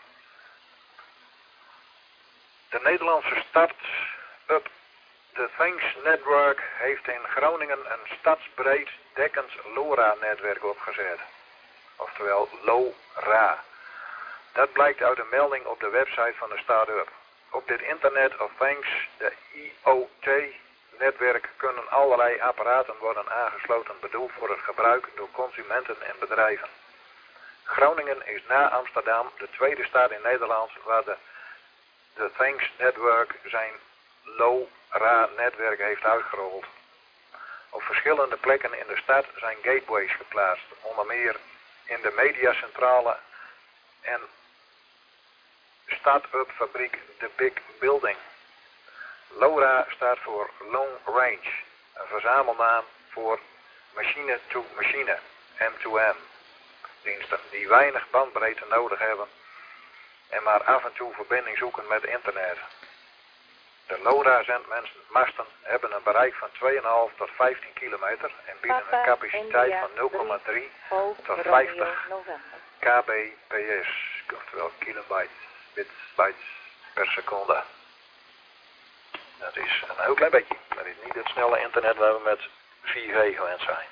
De Nederlandse start-up The Things Network heeft in Groningen een stadsbreed dekkend LoRa-netwerk opgezet. Oftewel LoRa. Dat blijkt uit een melding op de website van de start-up. Op dit Internet of Things, de IoT-netwerk, kunnen allerlei apparaten worden aangesloten bedoeld voor het gebruik door consumenten en bedrijven. Groningen is na Amsterdam de tweede stad in Nederland waar de Things Network zijn LoRa-netwerk heeft uitgerold. Op verschillende plekken in de stad zijn gateways geplaatst, onder meer in de mediacentrale en start-up fabriek The Big Building. LoRa staat voor Long Range, een verzamelnaam voor machine-to-machine, M2M, diensten die weinig bandbreedte nodig hebben en maar af en toe verbinding zoeken met internet. De LoRa-zendmasten hebben een bereik van 2,5 tot 15 kilometer en bieden een capaciteit van 0,3 tot 50 kbps, oftewel kilobytes per seconde. Dat is een heel klein beetje, dat is niet het snelle internet waar we met 4G gewend zijn.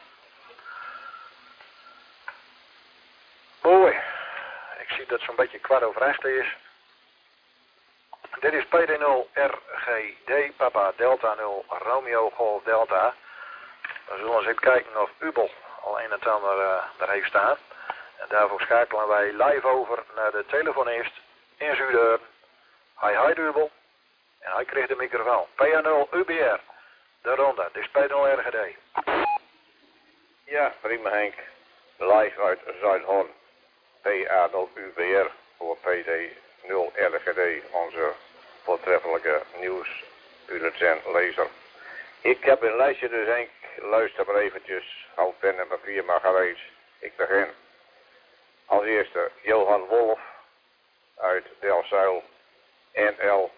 Mooi. Ik zie dat zo'n beetje 7:15 is. Dit is PD0RGD, Papa Delta 0, Romeo Golf Delta. We zullen eens even kijken of Ubel al een en ander daar heeft staan. En daarvoor schakelen wij live over naar de telefonist in Zuiden. Hi Ubel. En hij kreeg de microfoon. PA0 UBR. De ronde. Dit is PD0RGD. Ja, prima Henk. Live uit Zuidhorn. PA0 UBR voor PD0 RGD, onze voortreffelijke nieuwsbulletin-lezer. Ik heb een lijstje, dus Henk, luister maar eventjes. Houd pen en papier maar gereed. Ik begin. Als eerste Johan Wolf uit Delfzijl, NL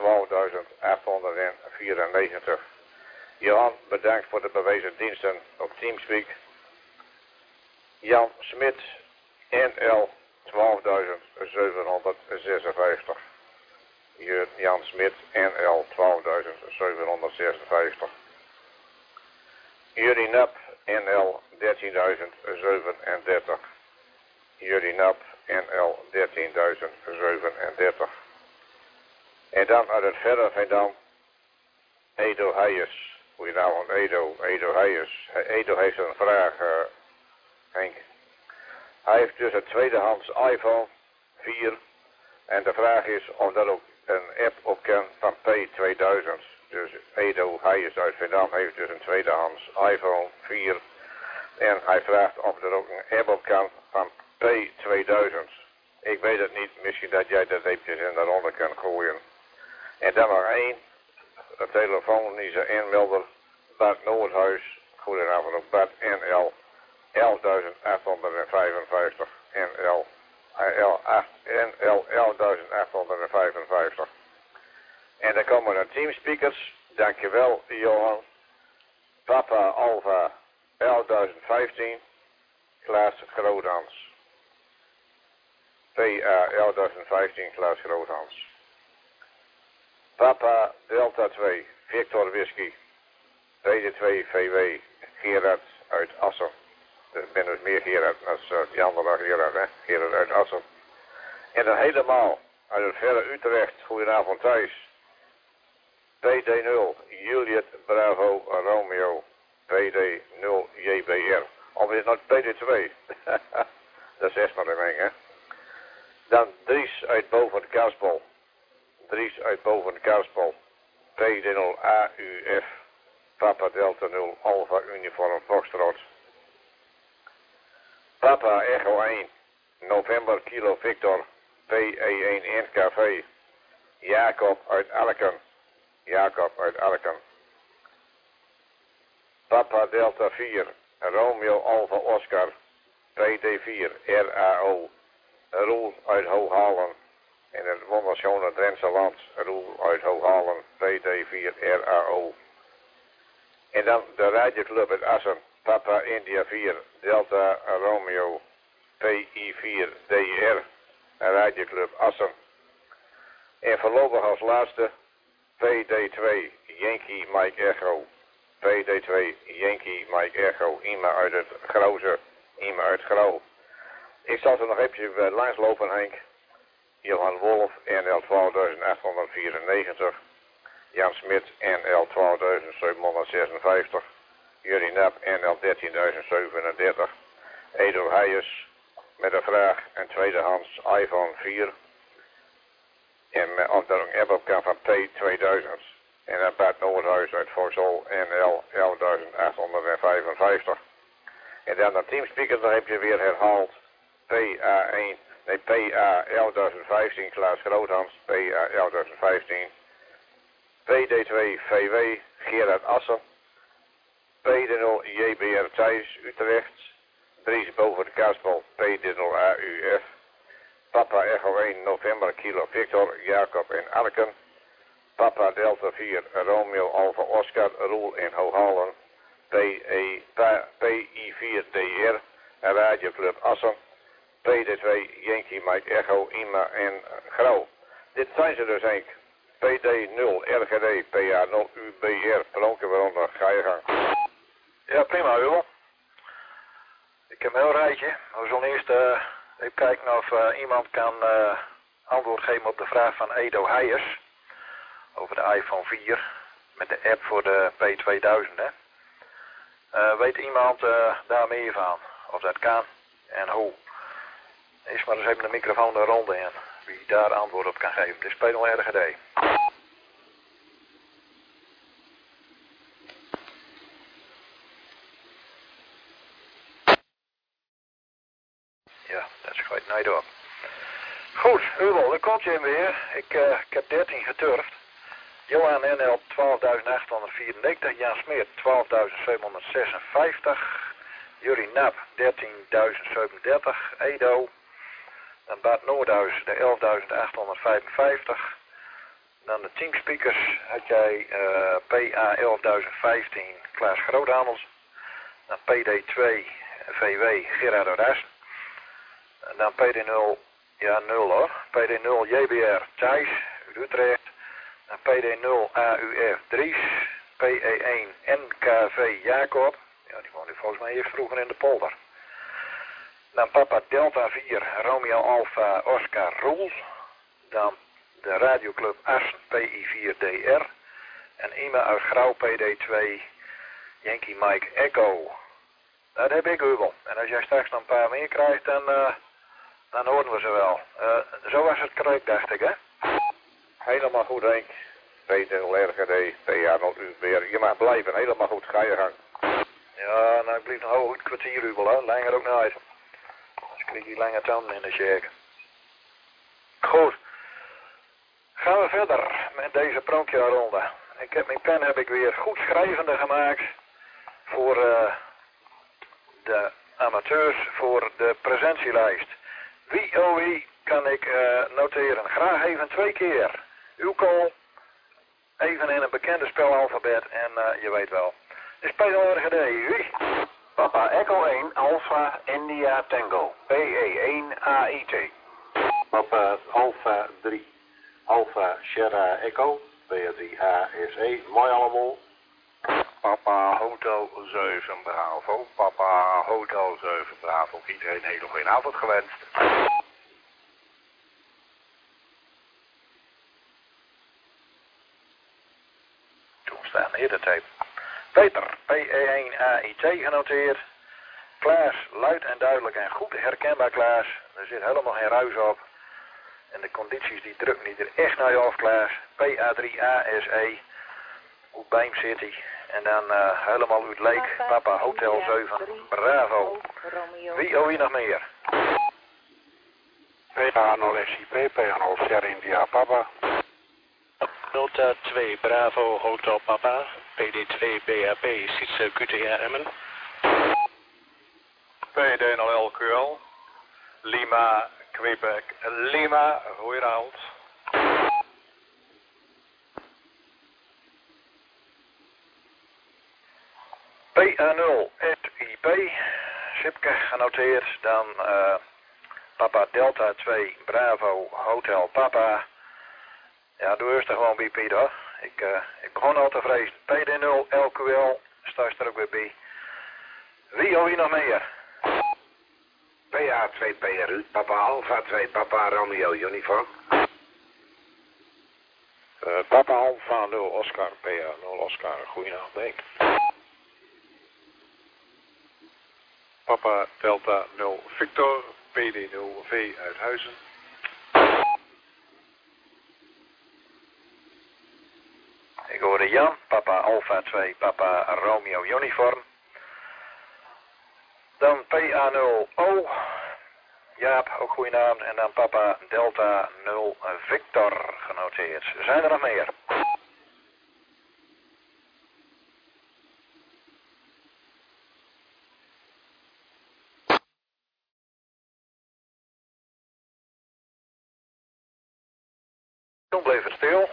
12.894. Johan, bedankt voor de bewezen diensten op Teamspeak. Jan Smit, NL 12.756. Jan Smit, NL 12.756. Jurie Nap, NL 13.037. Jurie Nap, NL 13.037. En dan uit het verre Veendam, Edo Heijers. Goedenavond Edo, Edo Heijers. Edo heeft een vraag, Henk. Hij heeft dus een tweedehands iPhone 4 en de vraag is of daar ook een app op kan van P2000. Dus Edo Heijers uit Veendam heeft dus een tweedehands iPhone 4 en hij vraagt of er ook een app op kan van P2000. Ik weet het niet, misschien dat jij dat eventjes in daaronder kan gooien. En dan nog één, de telefoon die ze inmelder, Bart Noordhuis. Goedenavond op Bart, NL 11.855, NL 11.855. En dan komen er teamspeakers, dankjewel Johan. Papa Alpha 11.015, Klaas Grootans. PA 11.015, Klaas Grootans. Papa Delta 2, Victor Whisky. PD2 VW, Gerard uit Assen. Er ben dus meer Gerard als die andere Gerard, hè? Gerard uit Assen. En dan helemaal uit het verre Utrecht, goedenavond thuis. PD0, Juliet Bravo Romeo, PD0 JBR. Of is het nog PD2? Dat is 6 maar in één, hè. Dan Dries uit boven de Karspel. Dries uit boven de Karspel. PD0 AUF. Papa Delta 0 Alpha Uniform Foxtrot. Papa Echo 1 November Kilo Victor PE1 NKV. Jacob uit Alken. Jacob uit Alken. Papa Delta 4 Romeo Alpha Oscar PD4 RAO. Roel uit Hooghalen. In het wonderschone Drentse land. Roel uit Hooghalen PD4 RAO. En dan de radioclub uit Assen. Papa India 4 Delta Romeo PI4 DR. Radioclub Assen. En voorlopig als laatste PD2 Yankee Mike Echo. PD2 Yankee Mike Echo. Ima uit het Groze. Ima uit Grauw. Ik zal er nog even langs lopen, Henk. Johan Wolf, NL 12.894. Jan Smit, NL 12.756. Jurie Nap, NL 13.037. Edo Heijers, met een vraag, een tweedehands iPhone 4. En of er een app op kan van P2000. En dan Bart Noordhuis uit Vosel, NL 11.855. En dan de teamspeaker, dan heb je weer herhaald. PA 11.015, Klaas Groothans, PA 11.015. PD2 VW, Gerard Assen. PD0 JBR Thijs, Utrecht. Dries boven de Kaspel, PD0 AUF. Papa Echo 1 November Kilo Victor, Jacob in Arken. Papa Delta 4 Romeo Alpha Oscar, Roel in Hooghalen. PI4 DR, Radioclub Assen. PD2 Yankee Mike Echo, Ima en Grauw. Dit zijn ze dus, Henk. PD0 RGD PA0 UBR. Plonken waaronder. Ga je gang. Ja, prima, Hugo. Ik heb een heel rijtje. We zullen eerst even kijken of iemand kan antwoord geven op de vraag van Edo Heijers. Over de iPhone 4. Met de app voor de P2000, hè. Weet iemand daar meer van? Of dat kan en hoe? Eerst maar eens even de microfoon de ronde in. Wie daar antwoord op kan geven. Het is P0 RGD. Ja, dat is goed. Nee, door. Goed, Hugo, daar komt je in weer. Ik heb 13 geturfd. Johan NL 12.894. Jan Smeert 12.756. Jurie Nap 13.037. Edo. Dan Bart Noordhuis de 11.855. Dan de teamspeakers had jij PA 11.015 Klaas Groothandels. Dan PD2 VW Gerard Oras. En dan PD0, ja 0 hoor. PD0 JBR Thijs uit Utrecht. Dan PD0 AUF Dries, PE1 NKV Jacob. Ja, die woonde volgens mij eerst vroeger in de polder. Dan papa Delta 4 Romeo Alpha Oscar Roel. Dan de radioclub Assen PI4DR. En Ima uit Grauw PD2 Yankee Mike Echo. Dat heb ik Ubel. En als jij straks nog een paar meer krijgt, dan horen we ze wel. Zo was het correct, dacht ik, hè? Helemaal goed, Henk. P0RGD, PA0UBR. Je mag blijven, helemaal goed. Ga je gang. Ja, nou ik blijf nog een goed kwartier Ubel, hè? Langer ook nooit. Dus krijg je lange tanden in de check. Goed. Gaan we verder met deze pronkjaarronde. Mijn pen heb ik weer goed schrijvende gemaakt voor de amateurs, voor de presentielijst. Wie kan ik noteren? Graag even 2 keer. Uw call. Even in een bekende spelalfabet en je weet wel. De PLRGD. Wie? Papa Echo 1 Alpha India Tango. PE1 AIT. Papa Alpha 3 Alpha Sierra Echo. PA3 ASE. Mooi allemaal. Papa Hotel 7 Bravo. Papa Hotel 7 Bravo. Iedereen een hele goede avond gewenst. Toen staat hier de tape. Peter, PE1 AIT genoteerd. Klaas, luid en duidelijk en goed herkenbaar Klaas. Er zit helemaal geen ruis op. En de condities die drukken niet er echt naar je af Klaas. PA3 ASE. Hoe bij hem zit hij. En dan helemaal uit Leek. Papa Hotel 7 Bravo. Wie nog meer? PA0 SIP, PA0 Sierra India Papa. Delta 2 Bravo Hotel Papa, PD2 BAP Sietse QTA Emmen. PD0 LQL. Lima Quebec Lima. Goedenavond. PA0 SIP, Sipke genoteerd, dan Papa Delta 2 Bravo Hotel Papa. Ja, doe rustig gewoon bij Pieter. Ik begon al te vrezen. PD0 LQL, sta er ook weer bij. Wie nog meer? PA2 PRU, Papa Alpha 2 Papa Romeo Uniform. Papa Alpha 0 Oscar, PA 0 Oscar. Goedenavond, Henk. Papa Delta 0 Victor, PD0 V Uithuizen. Ik hoorde Jan, Papa Alpha 2 Papa Romeo Uniform. Dan PA0O, Jaap, ook goedenavond. En dan Papa Delta 0 Victor genoteerd. Zijn er nog meer? Toen bleef het stil.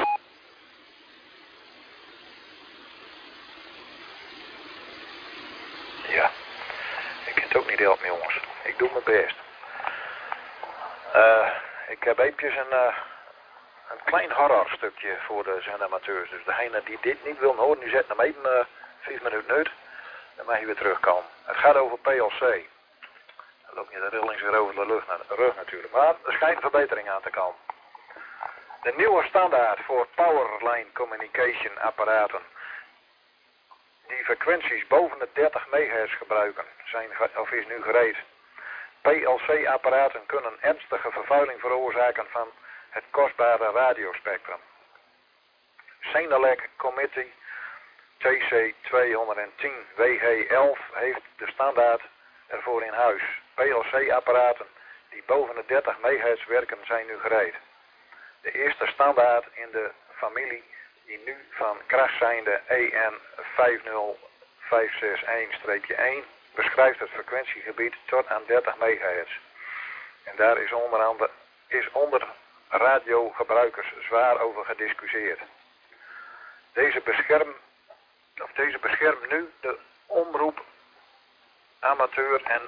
Ja, ik kan het ook niet helpen jongens. Ik doe mijn best. Ik heb eventjes een klein horrorstukje voor de zendamateurs. Dus degene die dit niet wil horen, die zet hem even 5 minuten uit. Dan mag je weer terugkomen. Het gaat over PLC. Dan loop je de rillings weer over de rug natuurlijk. Maar er schijnt verbetering aan te komen. De nieuwe standaard voor powerline communication apparaten die frequenties boven de 30 MHz gebruiken, is nu gereed. PLC-apparaten kunnen ernstige vervuiling veroorzaken van het kostbare radiospectrum. Senelec Committee TC210 WG11 heeft de standaard ervoor in huis. PLC-apparaten die boven de 30 MHz werken zijn nu gereed. De eerste standaard in de familie die nu van kracht zijnde EN 50561-1 beschrijft het frequentiegebied tot aan 30 MHz. En daar is onder radiogebruikers zwaar over gediscussieerd. Deze beschermt nu de omroep, amateur en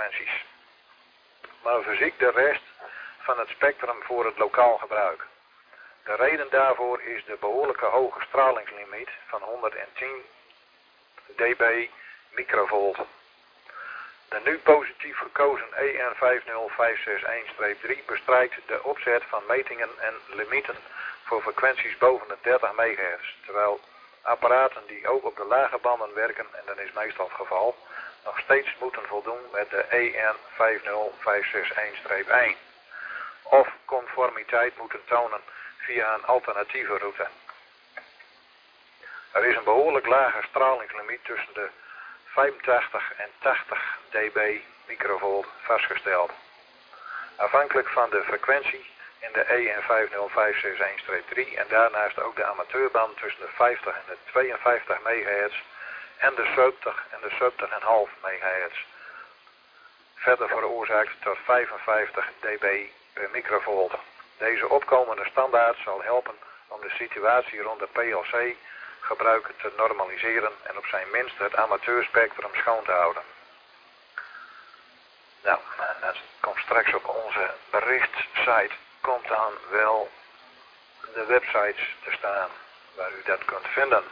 luchtvaartfrequenties, maar verziekt de rest van het spectrum voor het lokaal gebruik. De reden daarvoor is de behoorlijke hoge stralingslimiet van 110 dB microvolt. De nu positief gekozen EN50561-3 bestrijkt de opzet van metingen en limieten voor frequenties boven de 30 MHz, terwijl apparaten die ook op de lage banden werken, en dat is meestal het geval, nog steeds moeten voldoen met de EN50561-1 of conformiteit moeten tonen via een alternatieve route. Er is een behoorlijk lage stralingslimiet tussen de 85 en 80 dB microvolt vastgesteld. Afhankelijk van de frequentie in de EN50561-3 en daarnaast ook de amateurband tussen de 50 en de 52 MHz en de 70 en de 70,5 MHz. Verder veroorzaakt tot 55 dB per microvolt. Deze opkomende standaard zal helpen om de situatie rond de PLC gebruik te normaliseren en op zijn minst het amateurspectrum schoon te houden. Nou, dat komt straks op onze berichtsite, komt dan wel de websites te staan waar u dat kunt vinden.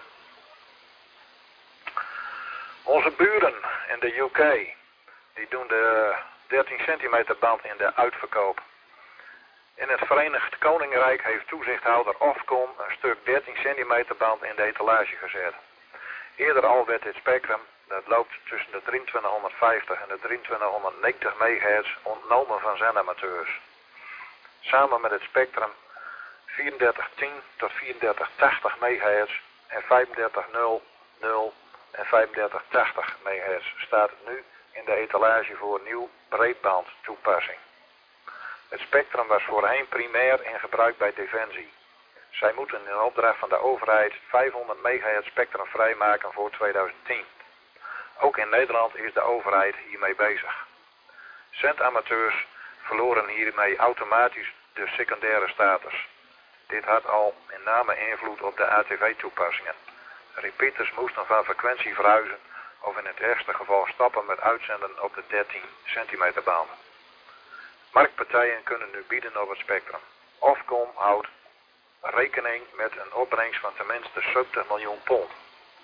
Onze buren in de UK, die doen de 13 centimeter band in de uitverkoop. In het Verenigd Koninkrijk heeft toezichthouder Ofcom een stuk 13 centimeter band in de etalage gezet. Eerder al werd dit spectrum, dat loopt tussen de 2350 en de 2390 MHz, ontnomen van zendamateurs. Samen met het spectrum 3410 tot 3480 MHz en 3500 en 3580 MHz staat het nu in de etalage voor nieuw breedband toepassing. Het spectrum was voorheen primair in gebruik bij Defensie. Zij moeten in opdracht van de overheid 500 MHz spectrum vrijmaken voor 2010. Ook in Nederland is de overheid hiermee bezig. Zendamateurs verloren hiermee automatisch de secundaire status. Dit had al met name invloed op de ATV-toepassingen. Repeaters moesten van frequentie verhuizen of in het ergste geval stoppen met uitzenden op de 13 centimeter band. Marktpartijen kunnen nu bieden op het spectrum. Ofcom houdt rekening met een opbrengst van tenminste 70 miljoen pond.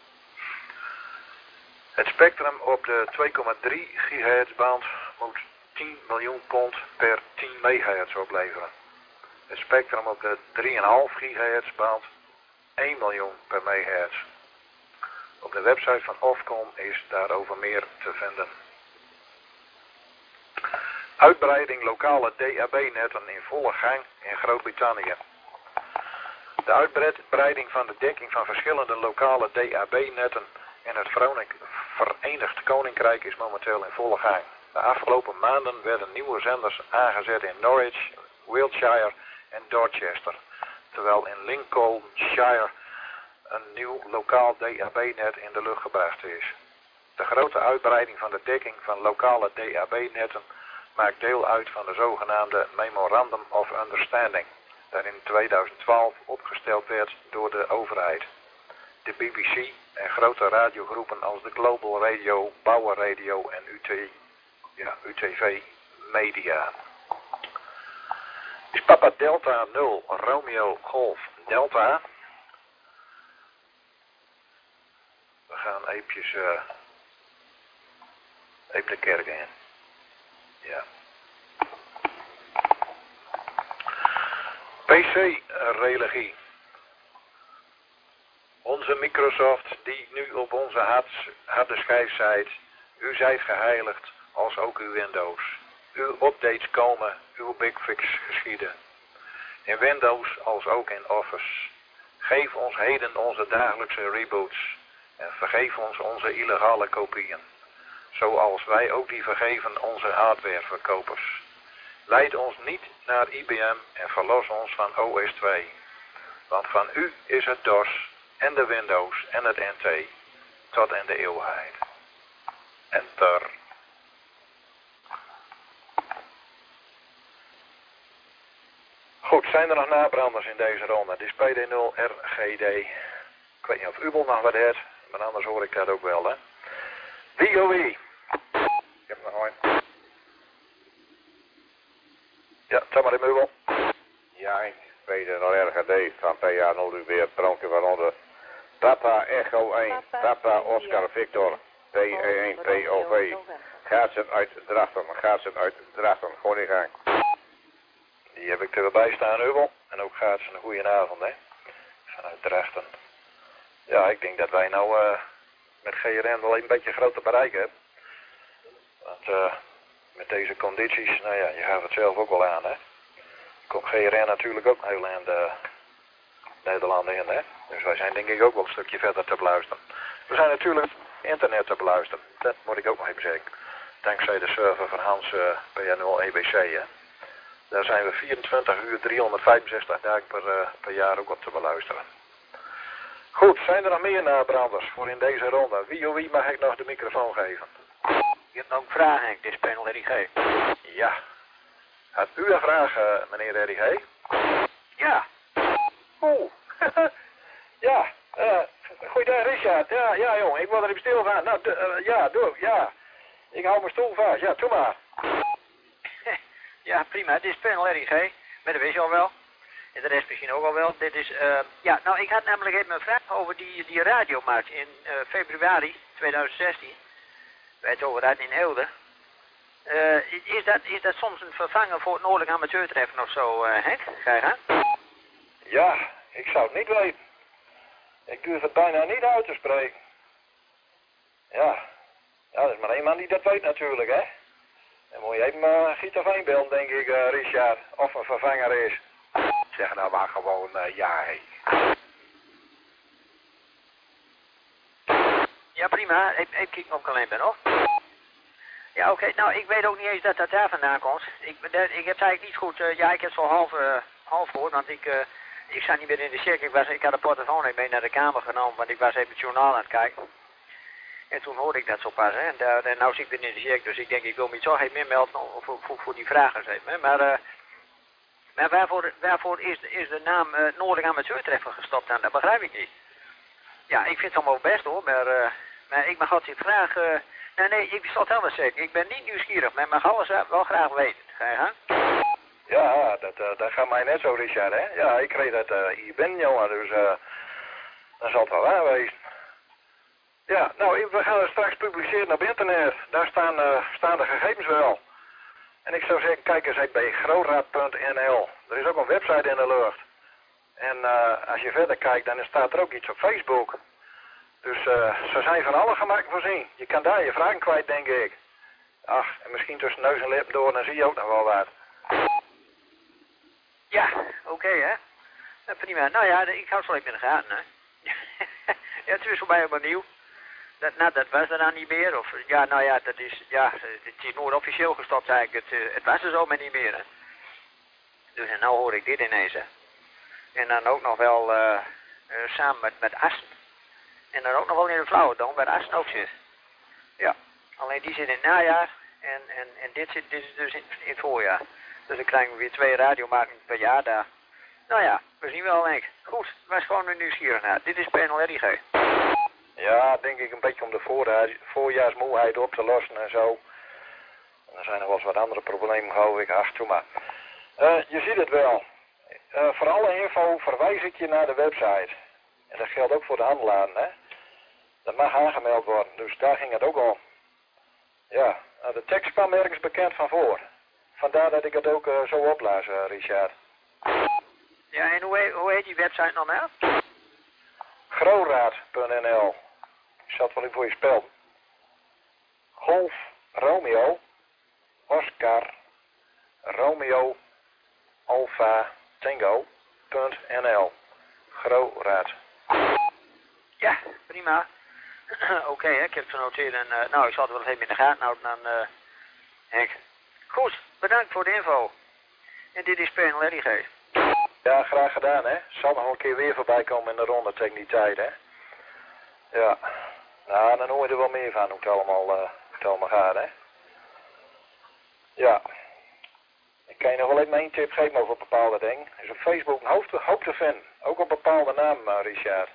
Het spectrum op de 2,3 GHz band moet 10 miljoen pond per 10 MHz opleveren. Het spectrum op de 3,5 GHz band 1 miljoen per MHz. Op de website van Ofcom is daarover meer te vinden. Uitbreiding lokale DAB-netten in volle gang in Groot-Brittannië. De uitbreiding van de dekking van verschillende lokale DAB-netten in het Verenigd Koninkrijk is momenteel in volle gang. De afgelopen maanden werden nieuwe zenders aangezet in Norwich, Wiltshire en Dorchester, terwijl in Lincolnshire een nieuw lokaal DAB-net in de lucht gebracht is. De grote uitbreiding van de dekking van lokale DAB-netten maakt deel uit van de zogenaamde Memorandum of Understanding, dat in 2012 opgesteld werd door de overheid, de BBC en grote radiogroepen als de Global Radio, Bauer Radio en UTV Media. Is Papa Delta 0 Romeo Golf Delta. We gaan eventjes even de kerk in. Ja. PC-religie. Onze Microsoft die nu op onze harde schijf zijt, u zijt geheiligd als ook uw Windows. Uw updates komen, uw bigfix geschieden. In Windows als ook in Office. Geef ons heden onze dagelijkse reboots en vergeef ons onze illegale kopieën. Zoals wij ook die vergeven onze hardwareverkopers. Leid ons niet naar IBM en verlos ons van OS 2. Want van u is het DOS en de Windows en het NT tot in de eeuwigheid. Enter. Goed, zijn er nog nabranders in deze ronde? Dit is PD0RGD. Ik weet niet of Ubel nog wat heeft, maar anders hoor ik dat ook wel, hè. VOE. Ik heb nog een. Ja, Tamar in Ubel. Ja, PD0RGD van PA0UB Bronke waaronder Papa Echo 1, Papa Oscar Victor, PE1 POV. Gaat ze uit Drachten, gewoon in gang. Die heb ik erbij staan, Ubel. En ook gaat ze een goede avond, hè. Vanuit Drachten. Ja, ik denk dat wij nou met GRN wel een beetje grote bereik hebben. Want met deze condities, nou ja, je gaat het zelf ook wel aan, hè. Komt GRN natuurlijk ook heel aan de Nederlanden in, hè. Dus wij zijn denk ik ook wel een stukje verder te beluisteren. We zijn natuurlijk internet te beluisteren. Dat moet ik ook nog even zeggen. Dankzij de server van Hans PA0 EBC, hè. Daar zijn we 24 uur, 365 dagen per jaar ook op te beluisteren. Goed, zijn er nog meer nabranders voor in deze ronde? Wie mag ik nog de microfoon geven? Je hebt nog een vraag, Henk. Dit is panel Eddie G. Ja. Had u een vraag, meneer Eddie G? Ja. Oh. Ja. Goeiedag, Richard. Ja, jongen. Ik wil er even stil van. Nou, ja. Ik hou mijn stoel vast. Ja, doe maar. Ja, prima. Dit is panel Eddie G. Maar dat wist je al wel. En de rest misschien ook al wel. Dit is, ja, nou, ik had namelijk even een vraag over die radiomarkt in februari 2016. Bij het Overheid in Eelde. Is dat soms een vervanger voor het Noordelijk Amateurtreffen of zo, Henk? Ga je gaan? Ja, ik zou het niet weten. Ik durf het bijna niet uit te spreken. Ja, er is maar één man die dat weet natuurlijk, hè. Dan moet je even Giet of inbeelden, denk ik, Richard, of een vervanger is. Zeg nou maar gewoon ja, hé. Ja, prima. Even kijken of ik alleen ben, hoor. Ja, oké. Nou, ik weet ook niet eens dat daar vandaan komt. Ik heb het eigenlijk niet goed... ja, ik heb het zo half gehoord, want ik zat niet meer in de cirkel. Ik had de portofoon mee naar de kamer genomen, want ik was even het journaal aan het kijken. En toen hoorde ik dat zo pas, hè. En nou zit ik weer in de cirkel, dus ik denk, ik wil me toch even meer melden voor die vragen, zeg maar. Maar waarvoor is de naam Noordelijk Amateurtreffen gestopt dan? Dat begrijp ik niet. Ja, ik vind het allemaal best, hoor, maar ik mag altijd vragen... Nee, ik zal het helemaal zeggen. Ik ben niet nieuwsgierig, maar ik mag alles wel graag weten. Ga je gaan? Ja, dat gaat mij net zo, Richard, hè. Ja, ik kreeg dat hier ben, jongen, dus dan zal het wel waar wezen. Ja, nou, we gaan het straks publiceren op internet. Daar staan de gegevens wel. En ik zou zeggen, kijk eens even bij grootraad.nl. Er is ook een website in de lucht. En als je verder kijkt, dan staat er ook iets op Facebook. Dus ze zijn van alle gemakken voorzien. Je kan daar je vragen kwijt, denk ik. Ach, en misschien tussen neus en lippen door, dan zie je ook nog wel wat. Ja, oké, hè. Prima. Nou ja, ik hou het wel even in de gaten, hè. Ja, het is voor mij helemaal nieuw. Dat was er dan niet meer. Of, ja, nou ja, het is nooit officieel gestopt eigenlijk. Het was er zo maar niet meer, hè. Dus en nou hoor ik dit ineens, hè. En dan ook nog wel samen met Assen. En dan ook nog wel in de Flauwedam, waar Assen ook zit. Ja, alleen die zit in het najaar en dit is dus in het voorjaar. Dus dan krijgen we weer 2 radiomaken per jaar daar. Nou ja, we zien wel, denk ik. Goed, was gewoon een nieuwsgierigheid. Dit is panel Eddie G. Ja, denk ik een beetje om de voorjaarsmoeheid op te lossen en zo. En er zijn nog wel eens wat andere problemen, geloof ik. Ach, doe maar. Je ziet het wel. Voor alle info verwijs ik je naar de website. En dat geldt ook voor de handelaren, hè. Dat mag aangemeld worden, dus daar ging het ook om. Ja, de tekst kwam ergens bekend van voor. Vandaar dat ik het ook zo oplas, Richard. Ja, en hoe heet die website nog nou? Grootraad.nl. Ik zal het wel even voor je spellen. Golf Romeo Oscar Romeo Alpha Tango.nl. Grootraad. Ja, prima. Oké, ik heb het genoteerd en nou, ik zal het wel even in de gaten houden dan Henk. Goed, bedankt voor de info. En dit is panel Eddie G. Ja, graag gedaan, hè. Zal nog een keer weer voorbij komen in de ronde tegen die tijd, hè. Ja. Nou, dan hoor je er wel meer van hoe het allemaal gaat, hè. Ja. Ik kan je nog wel even één tip geven over bepaalde dingen. Er is op Facebook een hoop te vinden. Ook op bepaalde namen, Richard.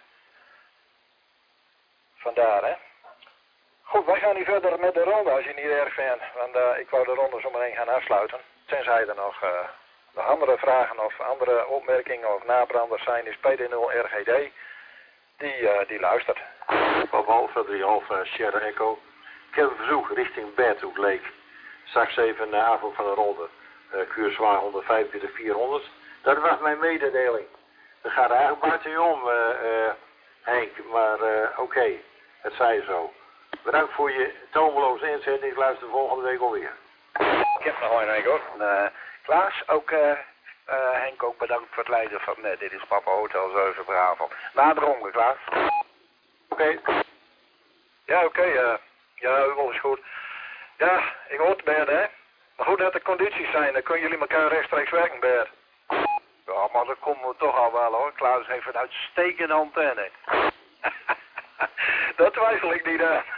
Vandaar, hè. Goed, wij gaan niet verder met de ronde als je het niet erg vindt. Want ik wou de ronde zometeen gaan afsluiten. Tenzij er nog nog andere vragen of andere opmerkingen of nabranders zijn, is PD0RGD. Die luistert. Papa Alpha 3 Alpha Sierra Echo. Ik heb een verzoek richting Bedhoek Leek. Straks even na afloop van de ronde. Kuurzwaar 125-400. Dat was mijn mededeling. Dat gaat eigenlijk buiten je om, Henk. Maar oké, het zij zo. Bedankt voor je toonbeloze inzet. Ik luister volgende week alweer. Ik heb nog een Henk hoor. Klaas, ook Henk ook bedankt voor het leiden van dit is Papa Hotel 7 Bravo. Na de ronde, Klaas. Oké. Ja, oké. Ja, u is goed. Ja, ik hoor het Bert, hè. Maar goed dat de condities zijn, dan kunnen jullie elkaar rechtstreeks werken, Bert. Ja, maar dat komen we toch al wel hoor. Klaas heeft een uitstekende antenne. Dat twijfel ik niet aan.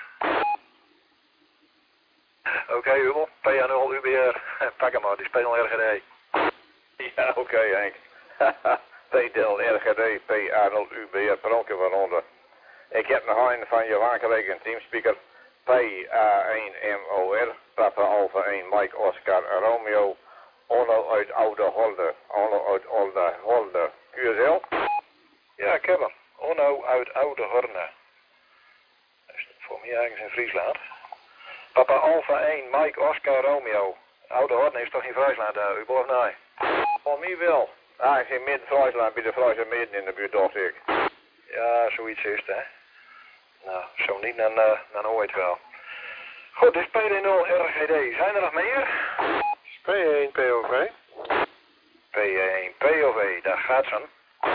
Oké, Hugo. PA0 UBR. Pak hem maar, die spelen RGD. Ja, oké Henk. PDL RGD PA0 UBR Pronke van onder. Ik heb nog een van je aangerekend teamspeaker. PA1MOR. Papa Alpha 1 Mike Oscar Romeo. Onno uit Oude Holder. Onno uit Oude Holder. QSL? Ja, ik heb hem. Onno uit Oude Horne. Dat is voor mij ergens in Friesland. Papa Alpha 1 Mike Oscar Romeo. Oude Horne is toch in Friesland, u of nee? Voor mij wel. Ah, ik zit midden-Friesland, bij de Friese midden in de buurt, dacht ik. Ja, zoiets is het, hè. Nou, zo niet, dan hoor je het wel. Goed, dit is PD0 RGD. Zijn er nog meer? P1 POV. P1 POV, daar gaat ze.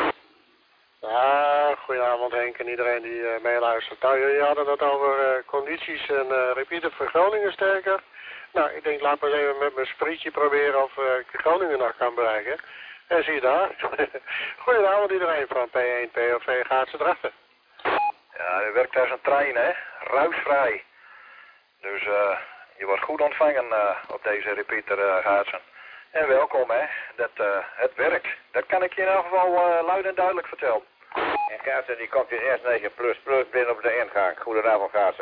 Ja, goedenavond Henk en iedereen die meeluistert. Nou, jullie hadden het over condities en repeater voor Groningen sterker. Nou, ik denk, laat maar eens even met mijn sprietje proberen of ik Groningen nog kan bereiken. En zie je daar. Goedenavond iedereen van P1 POV, gaat ze erachter. Ja, u werkt als een trein, hè. Ruisvrij. Dus je wordt goed ontvangen op deze repeater, Gaatsen. En welkom, hè. Het werkt. Dat kan ik je in ieder geval luid en duidelijk vertellen. En Gaatsen, die komt in S9++ binnen op de ingang. Goedenavond, Gaatsen.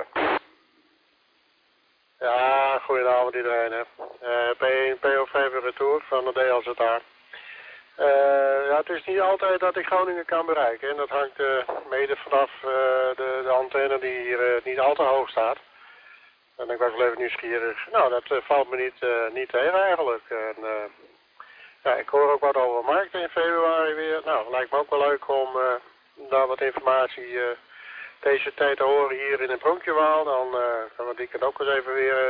Ja, goedenavond iedereen, hè. P1 POV weer retour van de DLZA. Ja, het is niet altijd dat ik Groningen kan bereiken. En dat hangt mede vanaf de antenne die hier niet al te hoog staat. En ik was wel even nieuwsgierig. Nou, dat valt me niet tegen eigenlijk. En, ja, ik hoor ook wat over markten in februari weer. Nou, lijkt me ook wel leuk om daar wat informatie deze tijd te horen hier in het Bronkjewaal. Dan kan ik het ook eens even weer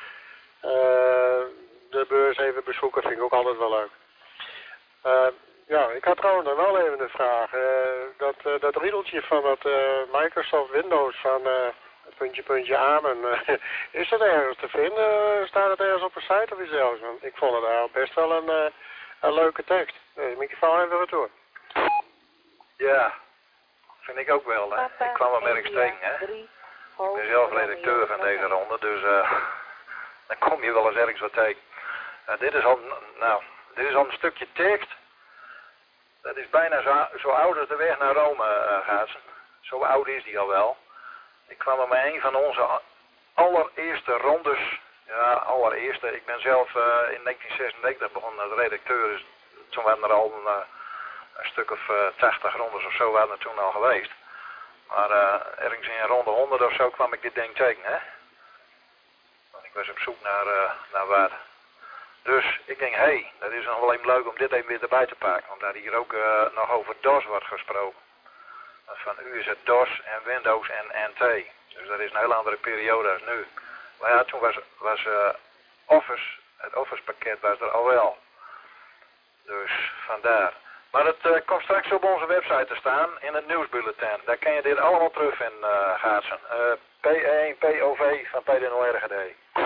de beurs even bezoeken. Vind ik ook altijd wel leuk. Ja, ik had trouwens nog wel even een vraag. Dat riedeltje van dat Microsoft Windows van puntje Amen, is dat ergens te vinden? Staat het ergens op een site of iets zelfs? Want ik vond het eigenlijk best wel een leuke tekst. Microfoon even retour. Ja, vind ik ook wel. Hè. Ik kwam hem ergens tegen, hè. Ik ben zelf redacteur van deze ronde, dus dan kom je wel eens ergens wat tegen. Dit is al een stukje tekst. Dat is bijna zo oud als de weg naar Rome, Gaatsen. Zo oud is die al wel. Ik kwam er met een van onze allereerste rondes. Ja, allereerste. Ik ben zelf in 1996 begonnen als redacteur. Dus toen waren er al een stuk of 80 rondes of zo waren er toen al geweest. Maar ergens in ronde 100 of zo kwam ik dit ding tegen, hè. Want ik was op zoek naar wat. Dus ik denk, hé, dat is nog wel even leuk om dit even weer erbij te pakken. Omdat hier ook nog over DOS wordt gesproken. Van u is het DOS en Windows en NT. Dus dat is een heel andere periode als nu. Maar ja, toen was Office, het Office pakket was er al wel. Dus vandaar. Maar het komt straks op onze website te staan in het nieuwsbulletin. Daar kan je dit allemaal terugvinden, Gaatsen. P1 POV van PD0 RGD.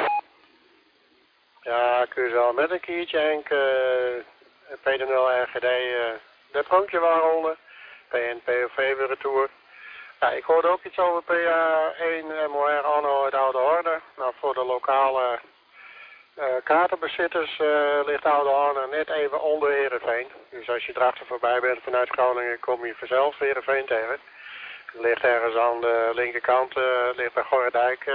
Ja, kun je wel met een keertje Henk, PD0 RGD, de Bronkje waaronder, PN POV weer retour. Ja, ik hoorde ook iets over PA1 MOR Anno uit Oude Horne. Nou, voor de lokale kaartenbezitters ligt Oude Horne net even onder Heerenveen. Dus als je erachter voorbij bent vanuit Groningen, kom je vanzelf Heerenveen tegen. Het ligt ergens aan de linkerkant, ligt bij Gorredijk,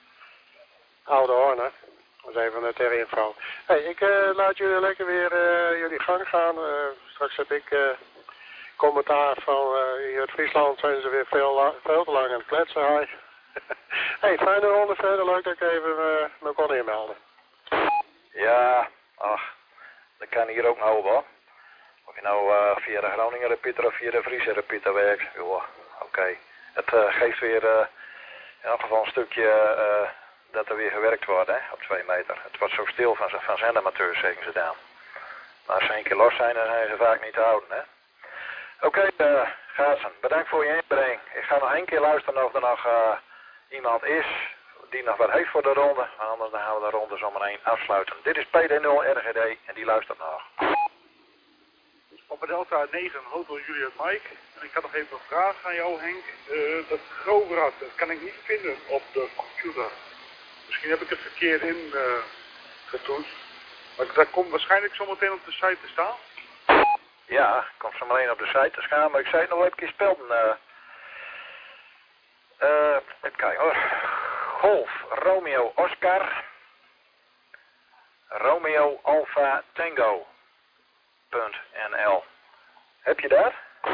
Oude Horne. Dat is even ter info. Hey, ik laat jullie lekker weer jullie gang gaan. Straks heb ik commentaar van hier in Friesland zijn ze weer veel te lang aan het kletsen. Hey, fijne ronde verder. Leuk dat ik even me kon inmelden. Ja, ach, dat kan hier ook nou wel. Of je nou via de Groningen repeater of via de Friese repeater werkt. Joh, oké. Het geeft weer in elk geval een stukje dat er weer gewerkt wordt, hè, op 2 meter. Het wordt zo stil van zendamateurs, zeggen ze dan. Maar als ze 1 keer los zijn, dan zijn ze vaak niet te houden, hè. Oké, Gaatsen, bedankt voor je inbreng. Ik ga nog 1 keer luisteren of er nog iemand is die nog wat heeft voor de ronde. Anders dan gaan we de ronde zometeen afsluiten. Dit is PD0 RGD en die luistert nog. Op Delta 9 Hotel Juliet Mike. En ik had nog even een vraag aan jou, Henk. Dat groenrad, dat kan ik niet vinden op de computer. Misschien heb ik het verkeerd ingetoetst. Maar dat komt waarschijnlijk zometeen op de site te staan. Ja, komt zometeen op de site te staan, maar ik zei het nog even spelden. Even kijken hoor. Golf Romeo Oscar Romeo Alpha Tango.nl. Heb je dat?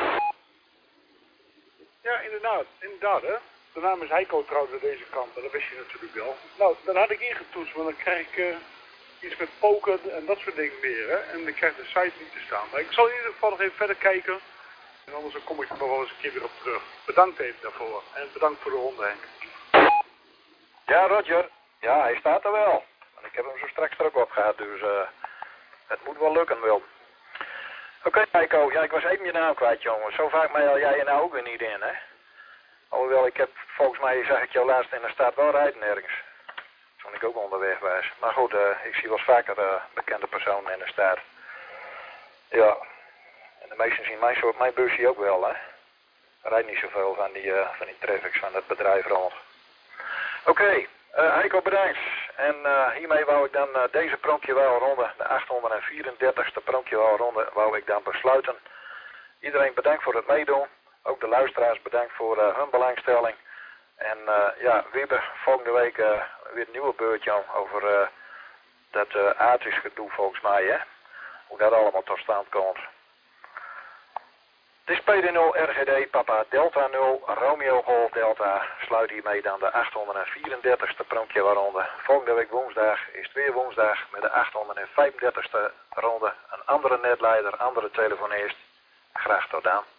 Ja, inderdaad hè. De naam is Heiko trouwens aan deze kant, maar dat wist je natuurlijk wel. Nou, dan had ik ingetoetst, maar dan krijg ik iets met poker en dat soort dingen meer hè. En dan krijg ik de site niet te staan. Maar ik zal in ieder geval nog even verder kijken. En anders kom ik er nog wel eens een keer weer op terug. Bedankt even daarvoor. En bedankt voor de ronde, Henk. Ja, Roger. Ja, hij staat er wel. Ik heb hem zo straks er ook op gehad, dus het moet wel lukken, Wil. Oké, Heiko. Ja, ik was even je naam kwijt, jongen. Zo vaak mail jij je nou ook weer niet in, hè? Alhoewel, ik heb, volgens mij zag ik jou laatst in de stad wel rijden ergens. Toen ik ook onderweg was. Maar goed, ik zie wel eens vaker bekende personen in de stad. Ja. En de meesten zien mijn busje ook wel, hè? Er rijdt niet zoveel van die traffics van het bedrijf rond. Oké, Heiko, bedankt. En hiermee wou ik dan deze pronkje wel ronde, de 834ste pronkje wel ronde, wou ik dan besluiten. Iedereen bedankt voor het meedoen. Ook de luisteraars bedankt voor hun belangstelling. En ja, weer volgende week weer een nieuwe beurtje over dat aardisch gedoe volgens mij, hè. Hoe dat allemaal tot stand komt. Het is PD0 RGD Papa Delta 0 Romeo Golf Delta. Sluit hiermee dan de 834ste pronkje ronde. Volgende week woensdag is het weer woensdag met de 835ste ronde. Een andere netleider, andere telefonist. Graag tot dan.